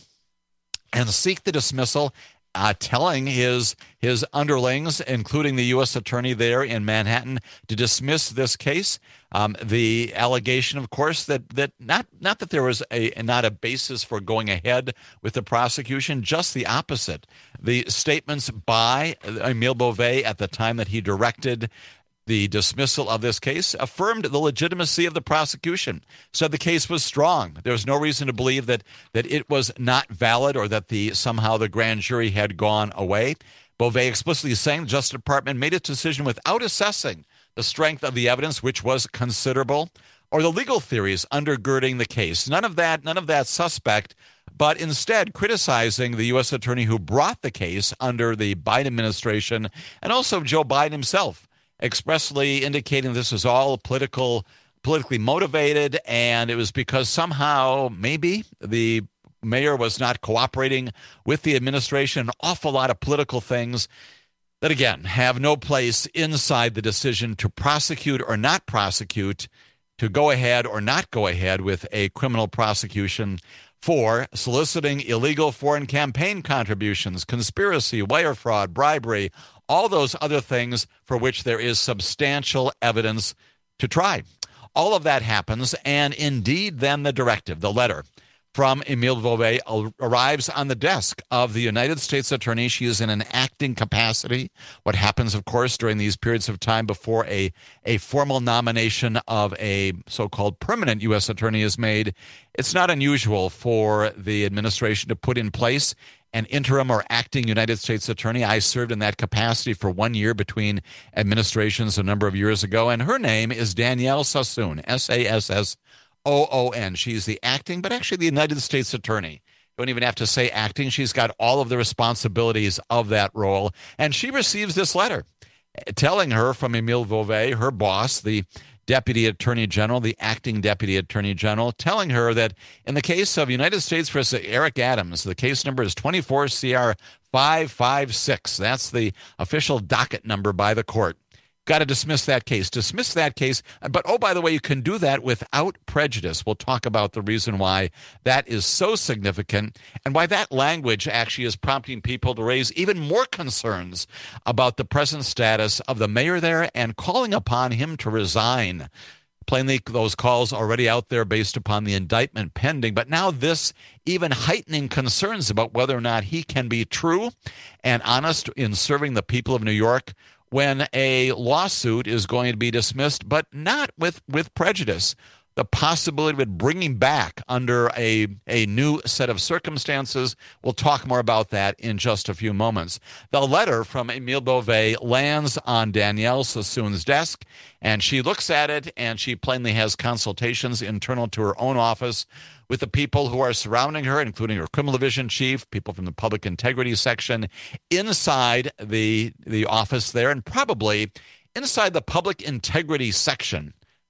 and seek the dismissal, Uh, telling his his underlings, including the U S attorney there in Manhattan, to dismiss this case. Um, the allegation, of course, that that not not that there was a not a basis for going ahead with the prosecution, just the opposite. The statements by Emile Beauvais at the time that he directed the dismissal of this case affirmed the legitimacy of the prosecution, said the case was strong. There was no reason to believe that that it was not valid or that the somehow the grand jury had gone away. Beauvais explicitly saying the Justice Department made its decision without assessing the strength of the evidence, which was considerable, or the legal theories undergirding the case. None of that, none of that suspect, but instead criticizing the U S attorney who brought the case under the Biden administration and also Joe Biden himself, expressly indicating this was all political, politically motivated, and it was because somehow maybe the mayor was not cooperating with the administration. An awful lot of political things that, again, have no place inside the decision to prosecute or not prosecute, to go ahead or not go ahead with a criminal prosecution for soliciting illegal foreign campaign contributions, conspiracy, wire fraud, bribery, all those other things for which there is substantial evidence to try. All of that happens, and indeed then the directive, the letter from Emile Beauvais arrives on the desk of the United States Attorney. She is in an acting capacity. What happens, of course, during these periods of time before a, a formal nomination of a so-called permanent U S attorney is made, it's not unusual for the administration to put in place an interim or acting United States attorney. I served in that capacity for one year between administrations a number of years ago, and her name is Danielle Sassoon, S A S S O O N. She's the acting, but actually the United States attorney. Don't even have to say acting. She's got all of the responsibilities of that role, and she receives this letter telling her from Emile Beauvais, her boss, the Deputy Attorney General, the acting Deputy Attorney General, telling her that in the case of United States versus Eric Adams, the case number is twenty-four C R five five six. That's the official docket number by the court. Got to dismiss that case. Dismiss that case. But, oh, by the way, you can do that without prejudice. We'll talk about the reason why that is so significant and why that language actually is prompting people to raise even more concerns about the present status of the mayor there and calling upon him to resign. Plainly, those calls already out there based upon the indictment pending. But now this even heightening concerns about whether or not he can be true and honest in serving the people of New York when a lawsuit is going to be dismissed, but not with, with prejudice. The possibility of it bringing back under a, a new set of circumstances. We'll talk more about that in just a few moments. The letter from Emile Beauvais lands on Danielle Sassoon's desk, and she looks at it, and she plainly has consultations internal to her own office with the people who are surrounding her, including her criminal division chief, people from the public integrity section, inside the, the office there, and probably inside the public integrity section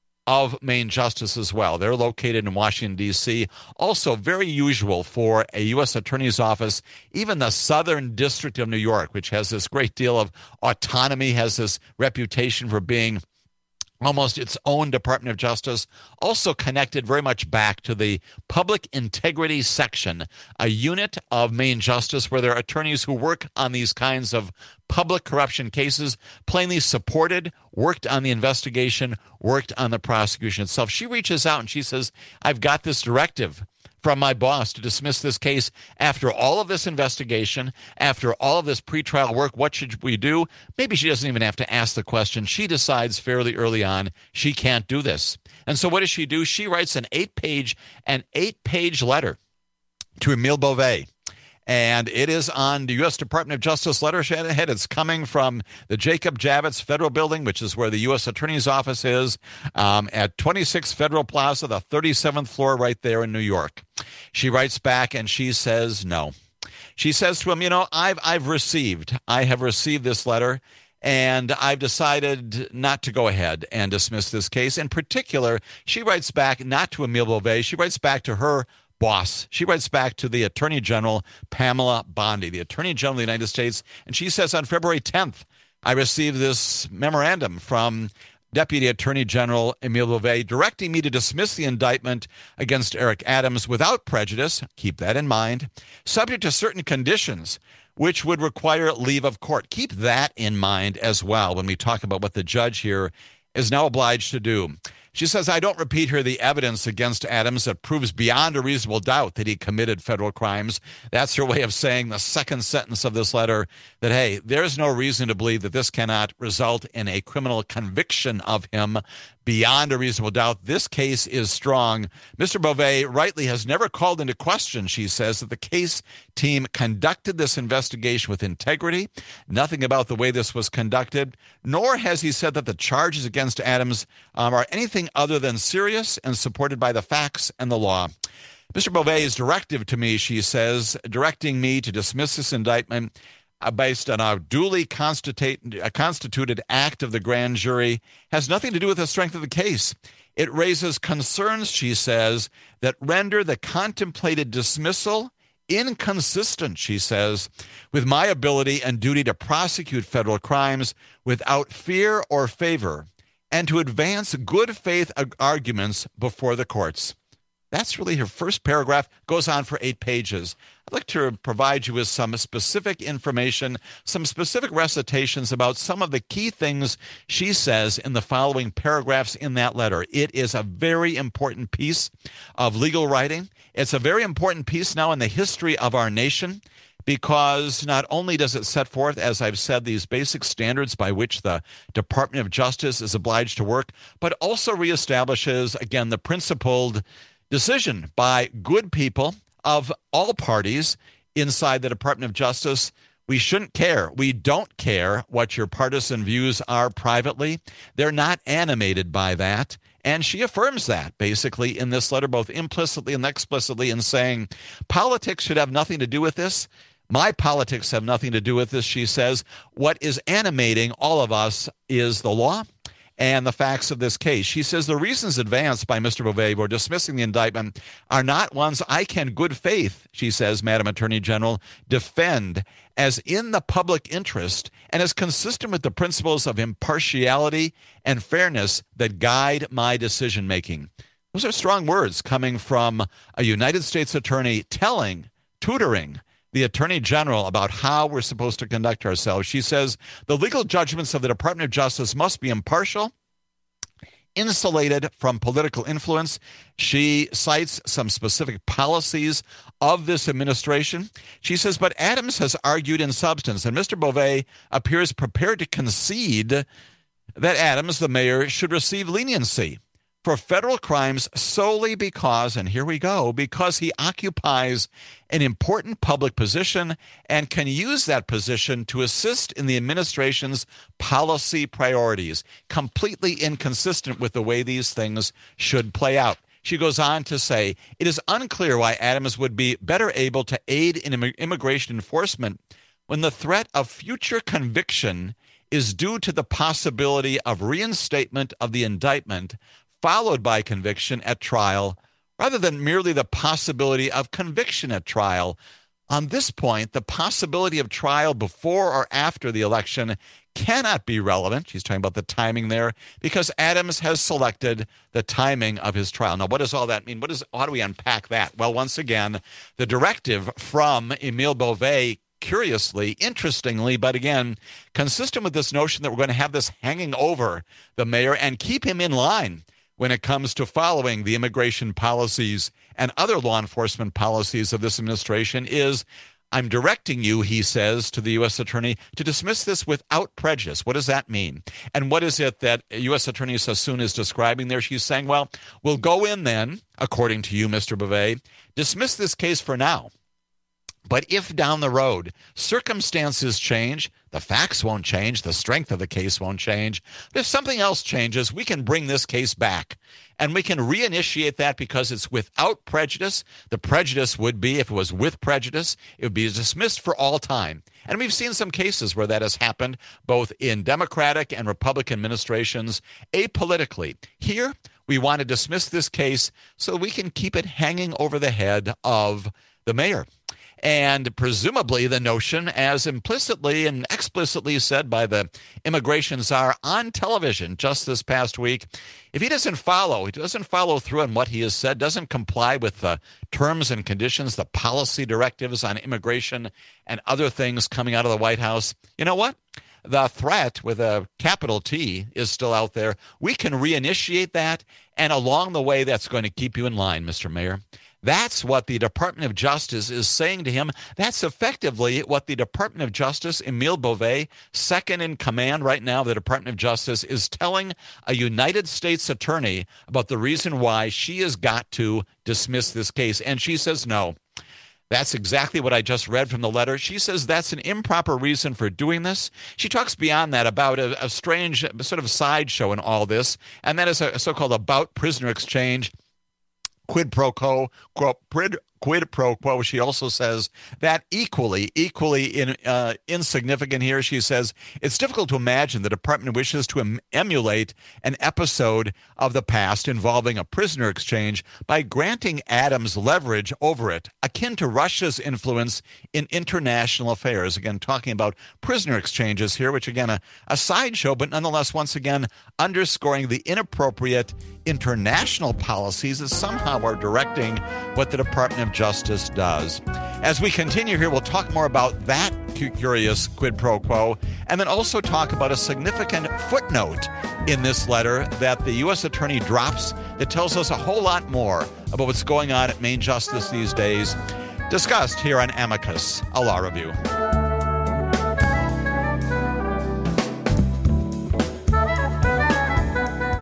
of Main Justice as well. They're located in Washington, D C Also very usual for a U S attorney's office, even the Southern District of New York, which has this great deal of autonomy, has this reputation for being almost its own Department of Justice, also connected very much back to the Public Integrity Section, a unit of Main Justice where there are attorneys who work on these kinds of public corruption cases, plainly supported, worked on the investigation, worked on the prosecution itself. She reaches out and she says, I've got this directive from my boss to dismiss this case after all of this investigation, after all of this pretrial work. What should we do? Maybe she doesn't even have to ask the question. She decides fairly early on she can't do this. And so what does she do? She writes an eight-page, an eight-page letter to Emile Beauvais. And it is on the U S Department of Justice letterhead. It's coming from the Jacob Javits Federal Building, which is where the U S Attorney's Office is, um, at twenty-six Federal Plaza, the thirty-seventh floor right there in New York. She writes back and she says no. She says to him, you know, I've I've received, I have received this letter, and I've decided not to go ahead and dismiss this case. In particular, she writes back not to Emile Beauvais. She writes back to her boss. She writes back to the Attorney General, Pamela Bondi, the Attorney General of the United States, and she says on February tenth, I received this memorandum from Deputy Attorney General Emile Beauvais directing me to dismiss the indictment against Eric Adams without prejudice, keep that in mind, subject to certain conditions which would require leave of court. Keep that in mind as well when we talk about what the judge here is now obliged to do. She says, I don't repeat here the evidence against Adams that proves beyond a reasonable doubt that he committed federal crimes. That's her way of saying the second sentence of this letter that, hey, there's no reason to believe that this cannot result in a criminal conviction of him beyond a reasonable doubt. This case is strong. Mister Beauvais rightly has never called into question, she says, that the case team conducted this investigation with integrity, nothing about the way this was conducted, nor has he said that the charges against Adams um, are anything other than serious and supported by the facts and the law. Mister Beauvais' directive to me, she says, directing me to dismiss this indictment Uh, based on a duly constituted, a constituted act of the grand jury, has nothing to do with the strength of the case. It raises concerns, she says, that render the contemplated dismissal inconsistent, she says, with my ability and duty to prosecute federal crimes without fear or favor and to advance good faith arguments before the courts. That's really her first paragraph, goes on for eight pages. I'd like to provide you with some specific information, some specific recitations about some of the key things she says in the following paragraphs in that letter. It is a very important piece of legal writing. It's a very important piece now in the history of our nation, because not only does it set forth, as I've said, these basic standards by which the Department of Justice is obliged to work, but also reestablishes, again, the principled decision by good people of all parties inside the Department of Justice. We shouldn't care. We don't care what your partisan views are privately. They're not animated by that. And she affirms that, basically, in this letter, both implicitly and explicitly, in saying politics should have nothing to do with this. My politics have nothing to do with this, she says. What is animating all of us is the law and the facts of this case. She says the reasons advanced by Mister Beauvais for dismissing the indictment are not ones I can good faith, she says, Madam Attorney General, defend as in the public interest and as consistent with the principles of impartiality and fairness that guide my decision-making. Those are strong words coming from a United States attorney telling, tutoring, the Attorney General about how we're supposed to conduct ourselves. She says the legal judgments of the Department of Justice must be impartial, insulated from political influence. She cites some specific policies of this administration. She says, but Adams has argued in substance, and Mister Beauvais appears prepared to concede that Adams, the mayor, should receive leniency for federal crimes solely because, and here we go, because he occupies an important public position and can use that position to assist in the administration's policy priorities, completely inconsistent with the way these things should play out. She goes on to say, it is unclear why Adams would be better able to aid in immigration enforcement when the threat of future conviction is due to the possibility of reinstatement of the indictment followed by conviction at trial, rather than merely the possibility of conviction at trial. On this point, the possibility of trial before or after the election cannot be relevant. She's talking about the timing there, because Adams has selected the timing of his trial. Now, what does all that mean? What is, how do we unpack that? Well, once again, the directive from Emile Beauvais, curiously, interestingly, but again, consistent with this notion that we're going to have this hanging over the mayor and keep him in line when it comes to following the immigration policies and other law enforcement policies of this administration, is I'm directing you, he says to the U S attorney, to dismiss this without prejudice. What does that mean? And what is it that U S Attorney Sassoon is describing there? She's saying, well, we'll go in then, according to you, Mister Beauvais, dismiss this case for now. But if down the road circumstances change, the facts won't change, the strength of the case won't change. But if something else changes, we can bring this case back. And we can reinitiate that because it's without prejudice. The prejudice would be, if it was with prejudice, it would be dismissed for all time. And we've seen some cases where that has happened, both in Democratic and Republican administrations, apolitically. Here, we want to dismiss this case so we can keep it hanging over the head of the mayor. And presumably the notion, as implicitly and explicitly said by the immigration czar on television just this past week, if he doesn't follow, he doesn't follow through on what he has said, doesn't comply with the terms and conditions, the policy directives on immigration and other things coming out of the White House, you know what? The threat with a capital T is still out there. We can reinitiate that, and along the way, that's going to keep you in line, Mister Mayor. That's what the Department of Justice is saying to him. That's effectively what the Department of Justice, Emile Beauvais, second in command right now of the Department of Justice, is telling a United States attorney about the reason why she has got to dismiss this case. And she says no. That's exactly what I just read from the letter. She says that's an improper reason for doing this. She talks beyond that about a, a strange sort of sideshow in all this, and that is a so-called about prisoner exchange. Quid pro quo, quid, quid pro quo. She also says that equally, equally in, uh, insignificant here. She says it's difficult to imagine the department wishes to em- emulate an episode of the past involving a prisoner exchange by granting Adams leverage over it, akin to Russia's influence in international affairs. Again, talking about prisoner exchanges here, which again, a, a sideshow, but nonetheless, once again, underscoring the inappropriate international policies that somehow are directing what the Department of Justice does. As we continue here, we'll talk more about that curious quid pro quo, and then also talk about a significant footnote in this letter that the U S Attorney drops that tells us a whole lot more about what's going on at Main Justice these days, discussed here on Amicus, a Law Review.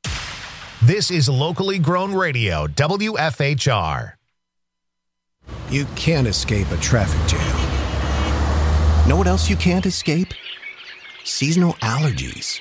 This is locally grown radio, W F H R. You can't escape a traffic jam. Know what else you can't escape? Seasonal allergies.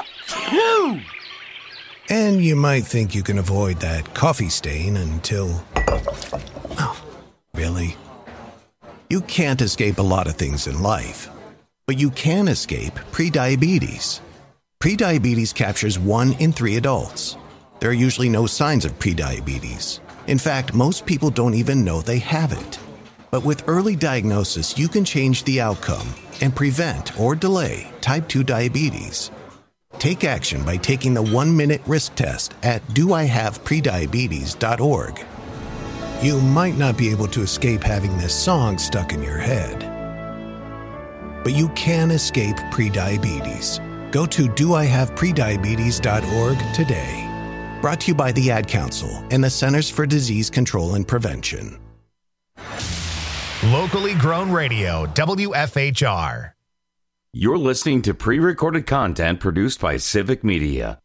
And you might think you can avoid that coffee stain until... Oh, really? You can't escape a lot of things in life, but you can escape prediabetes. Prediabetes captures one in three adults. There are usually no signs of prediabetes. In fact, most people don't even know they have it. But with early diagnosis, you can change the outcome and prevent or delay type two diabetes. Take action by taking the one-minute risk test at do I have prediabetes dot org. You might not be able to escape having this song stuck in your head, but you can escape prediabetes. Go to do I have prediabetes dot org today. Brought to you by the Ad Council and the Centers for Disease Control and Prevention. Locally grown radio, W F H R. You're listening to pre-recorded content produced by Civic Media.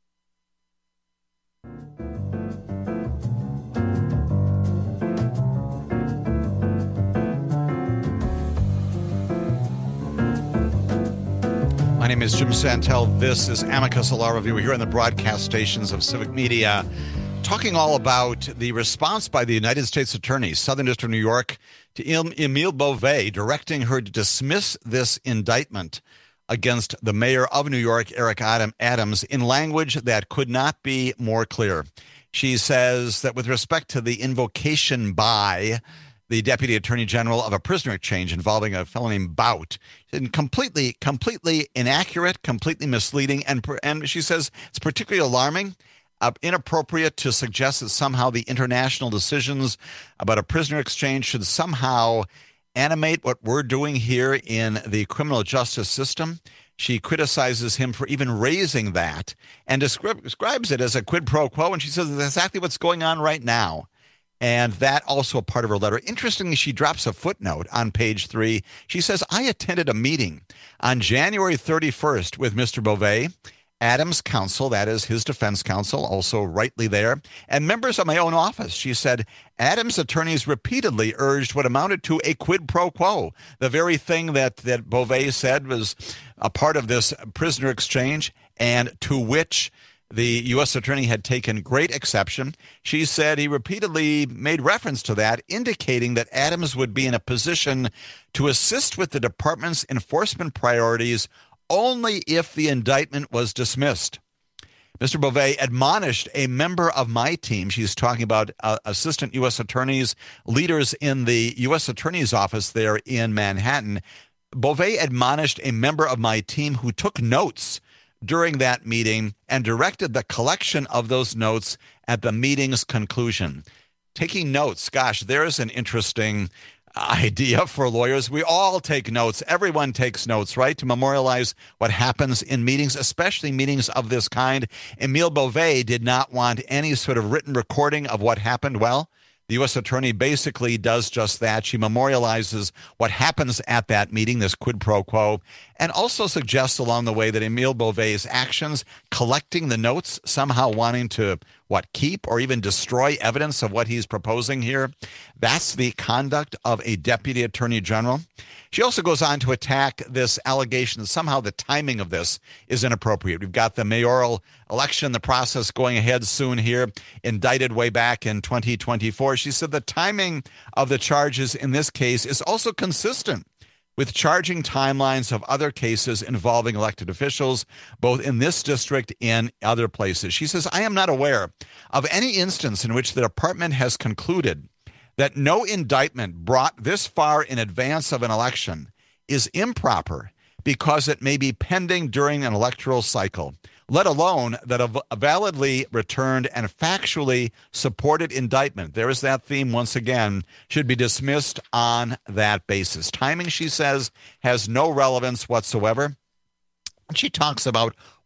My name is Jim Santel. This is Amicus Law Review. We're here on the broadcast stations of Civic Media, talking all about the response by the United States Attorney, Southern District of New York, to Emile Beauvais, directing her to dismiss this indictment against the mayor of New York, Eric Adams, in language that could not be more clear. She says that with respect to the invocation by the Deputy Attorney General of a prisoner exchange involving a fellow named Bout, and completely, completely inaccurate, completely misleading, and and she says it's particularly alarming, uh, inappropriate to suggest that somehow the international decisions about a prisoner exchange should somehow animate what we're doing here in the criminal justice system. She criticizes him for even raising that and descri- describes it as a quid pro quo, and she says that's exactly what's going on right now. And that also a part of her letter. Interestingly, she drops a footnote on page three. She says, I attended a meeting on January thirty-first with Mister Beauvais, Adams' counsel, that is his defense counsel, also rightly there, and members of my own office. She said, Adams' attorneys repeatedly urged what amounted to a quid pro quo, the very thing that, that Beauvais said was a part of this prisoner exchange, and to which the U S attorney had taken great exception. She said he repeatedly made reference to that, indicating that Adams would be in a position to assist with the department's enforcement priorities only if the indictment was dismissed. Mister Beauvais admonished a member of my team. She's talking about uh, assistant U S attorneys, leaders in the U S attorney's office there in Manhattan. Beauvais admonished a member of my team who took notes during that meeting and directed the collection of those notes at the meeting's conclusion. Taking notes, gosh, there's an interesting idea for lawyers. We all take notes. Everyone takes notes, right, to memorialize what happens in meetings, especially meetings of this kind. Emile Beauvais did not want any sort of written recording of what happened. Well, the U S attorney basically does just that. She memorializes what happens at that meeting, this quid pro quo, and also suggests along the way that Emile Beauvais' actions, collecting the notes, somehow wanting to, what, keep or even destroy evidence of what he's proposing here, that's the conduct of a deputy attorney general. She also goes on to attack this allegation that somehow the timing of this is inappropriate. We've got the mayoral election, the process going ahead soon here, indicted way back in twenty twenty-four. She said the timing of the charges in this case is also consistent with charging timelines of other cases involving elected officials, both in this district and other places. She says, I am not aware of any instance in which the department has concluded that no indictment brought this far in advance of an election is improper because it may be pending during an electoral cycle, let alone that a validly returned and factually supported indictment, there is that theme once again, should be dismissed on that basis. Timing, she says, has no relevance whatsoever. She talks about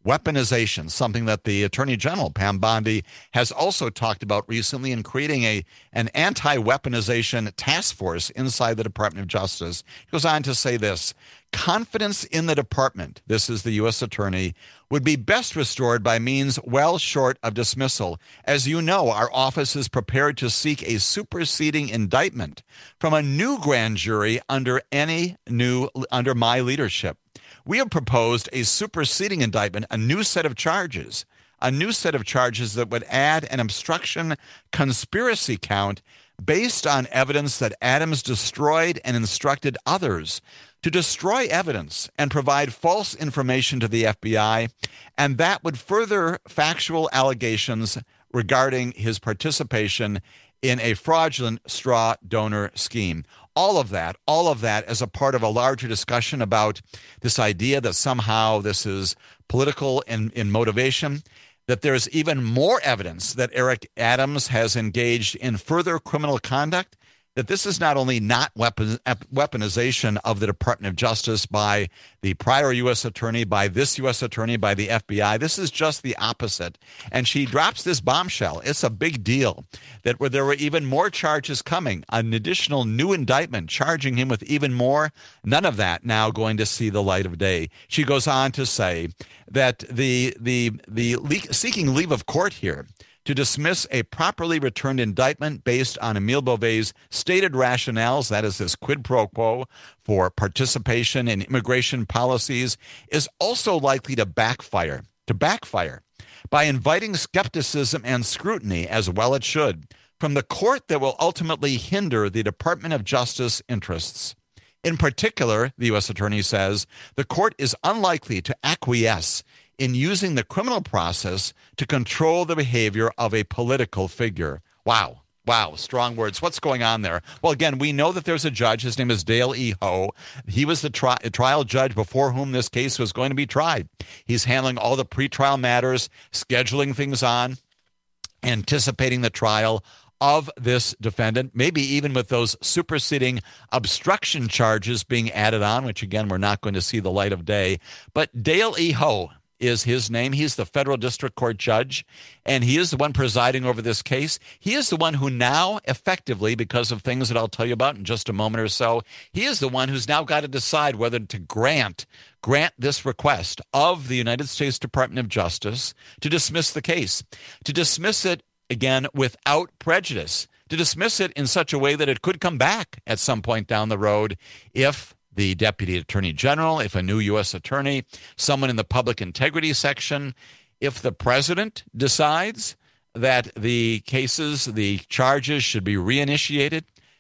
weaponization, something that the Attorney General, Pam Bondi, has also talked about recently in creating a an anti-weaponization task force inside the Department of Justice. He goes on to say this: confidence in the department, this is the U S Attorney, would be best restored by means well short of dismissal. As you know, our office is prepared to seek a superseding indictment from a new grand jury under any new under my leadership. We have proposed a superseding indictment, a new set of charges, a new set of charges that would add an obstruction conspiracy count based on evidence that Adams destroyed and instructed others to destroy evidence and provide false information to the F B I, and that would further factual allegations regarding his participation in a fraudulent straw donor scheme. All of that, all of that as a part of a larger discussion about this idea that somehow this is political in, in motivation, that there's even more evidence that Eric Adams has engaged in further criminal conduct, that this is not only not weapon, weaponization of the Department of Justice by the prior U S Attorney, by this U S Attorney, by the F B I. This is just the opposite. And she drops this bombshell. It's a big deal that where there were even more charges coming, an additional new indictment charging him with even more. None of that now going to see the light of day. She goes on to say that the the the le- seeking leave of court here to dismiss a properly returned indictment based on Emile Beauvais' stated rationales, that is this quid pro quo for participation in immigration policies, is also likely to backfire, to backfire by inviting skepticism and scrutiny, as well it should, from the court that will ultimately hinder the Department of Justice interests. In particular, the U S Attorney says, the court is unlikely to acquiesce in using the criminal process to control the behavior of a political figure. Wow. Wow. Strong words. What's going on there? Well, again, we know that there's a judge. His name is Dale E. Ho. He was the tri- trial judge before whom this case was going to be tried. He's handling all the pretrial matters, scheduling things on, anticipating the trial of this defendant, maybe even with those superseding obstruction charges being added on, which, again, we're not going to see the light of day. But Dale E. Ho is his name. He's the federal district court judge, and he is the one presiding over this case. He is the one who now effectively, because of things that I'll tell you about in just a moment or so, he is the one who's now got to decide whether to grant grant this request of the United States Department of Justice to dismiss the case, to dismiss it, again, without prejudice, to dismiss it in such a way that it could come back at some point down the road if the Deputy Attorney General, if a new U S Attorney, someone in the public integrity section, if the president decides that the cases, the charges should be reinitiated.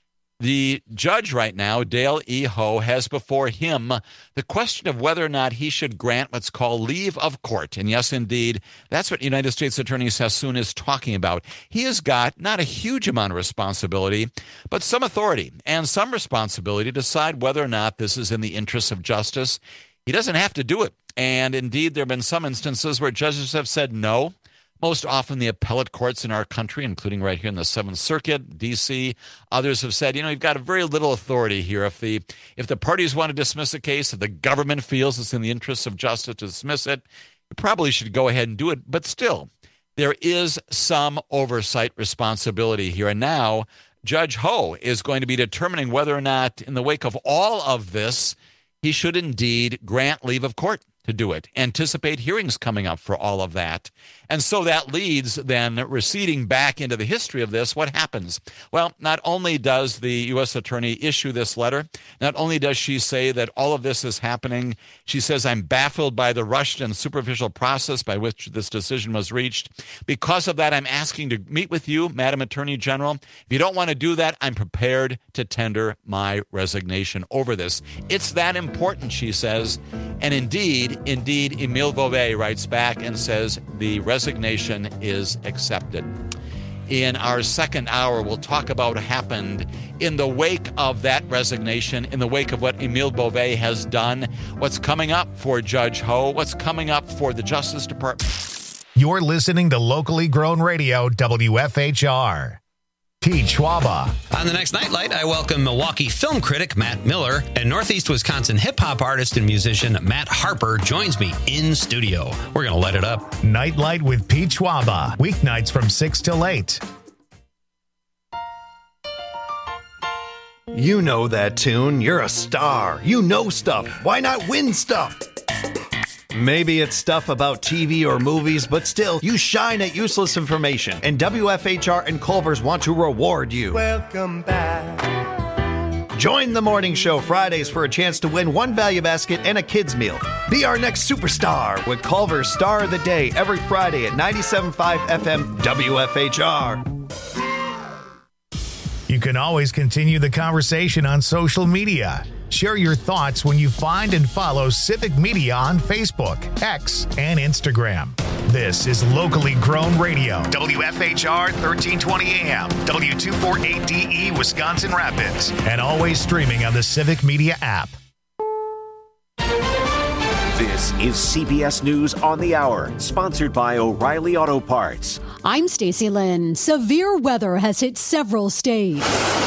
The judge right now, Dale E. Ho, has before him the question of whether or not he should grant what's called leave of court. And yes, indeed, that's what United States Attorney Sassoon is talking about. He has got not a huge amount of responsibility, but some authority and some responsibility to decide whether or not this is in the interests of justice. He doesn't have to do it. And indeed, there have been some instances where judges have said no. Most often the appellate courts in our country, including right here in the Seventh Circuit, D C, others have said, you know, you've got a very little authority here. If the if the parties want to dismiss a case, if the government feels it's in the interests of justice to dismiss it, you probably should go ahead and do it. But still, there is some oversight responsibility here. And now Judge Ho is going to be determining whether or not, in the wake of all of this, he should indeed grant leave of court to do it. Anticipate hearings coming up for all of that. And so that leads then receding back into the history of this. What happens? Well, not only does the U S Attorney issue this letter, not only does she say that all of this is happening, she says, I'm baffled by the rushed and superficial process by which this decision was reached. Because of that, I'm asking to meet with you, Madam Attorney General. If you don't want to do that, I'm prepared to tender my resignation over this. It's that important, she says. And indeed, Indeed, Emile Beauvais writes back and says the resignation is accepted. In our second hour, we'll talk about what happened in the wake of that resignation, in the wake of what Emile Beauvais has done, what's coming up for Judge Ho, what's coming up for the Justice Department. You're listening to Locally Grown Radio, W F H R. Pete Schwaba. On the next Nightlight, I welcome Milwaukee film critic Matt Miller, and Northeast Wisconsin hip-hop artist and musician Matt Harper joins me in studio. We're going to let it up. Nightlight with Pete Schwaba. Weeknights from six till eight. You know that tune. You're a star. You know stuff. Why not win stuff? Maybe it's stuff about T V or movies, but still, you shine at useless information. And W F H R and Culver's want to reward you. Welcome back. Join the morning show Fridays for a chance to win one value basket and a kid's meal. Be our next superstar with Culver's Star of the Day every Friday at ninety-seven point five F M W F H R. You can always continue the conversation on social media. Share your thoughts when you find and follow Civic Media on Facebook, X, and Instagram. This is locally grown radio. W F H R thirteen twenty A M, W two forty-eight D E, Wisconsin Rapids, and always streaming on the Civic Media app. This is C B S News on the Hour, sponsored by O'Reilly Auto Parts. I'm Stacey Lynn. Severe weather has hit several states.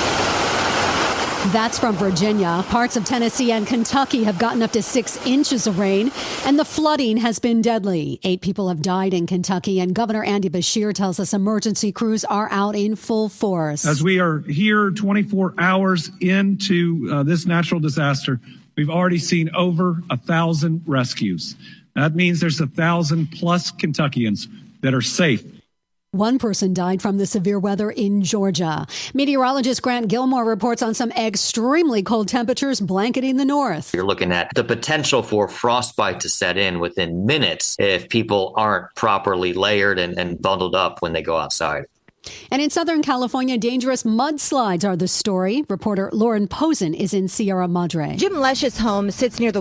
That's from Virginia. Parts of Tennessee and Kentucky have gotten up to six inches of rain, and the flooding has been deadly. Eight people have died in Kentucky, and Governor Andy Beshear tells us emergency crews are out in full force. As we are here twenty-four hours into uh, this natural disaster, we've already seen over a thousand rescues. That means there's a thousand plus Kentuckians that are safe. One person died from the severe weather in Georgia. Meteorologist Grant Gilmore reports on some extremely cold temperatures blanketing the north. You're looking at the potential for frostbite to set in within minutes if people aren't properly layered and, and bundled up when they go outside. And in Southern California, dangerous mudslides are the story. Reporter Lauren Posen is in Sierra Madre. Jim Lesch's home sits near the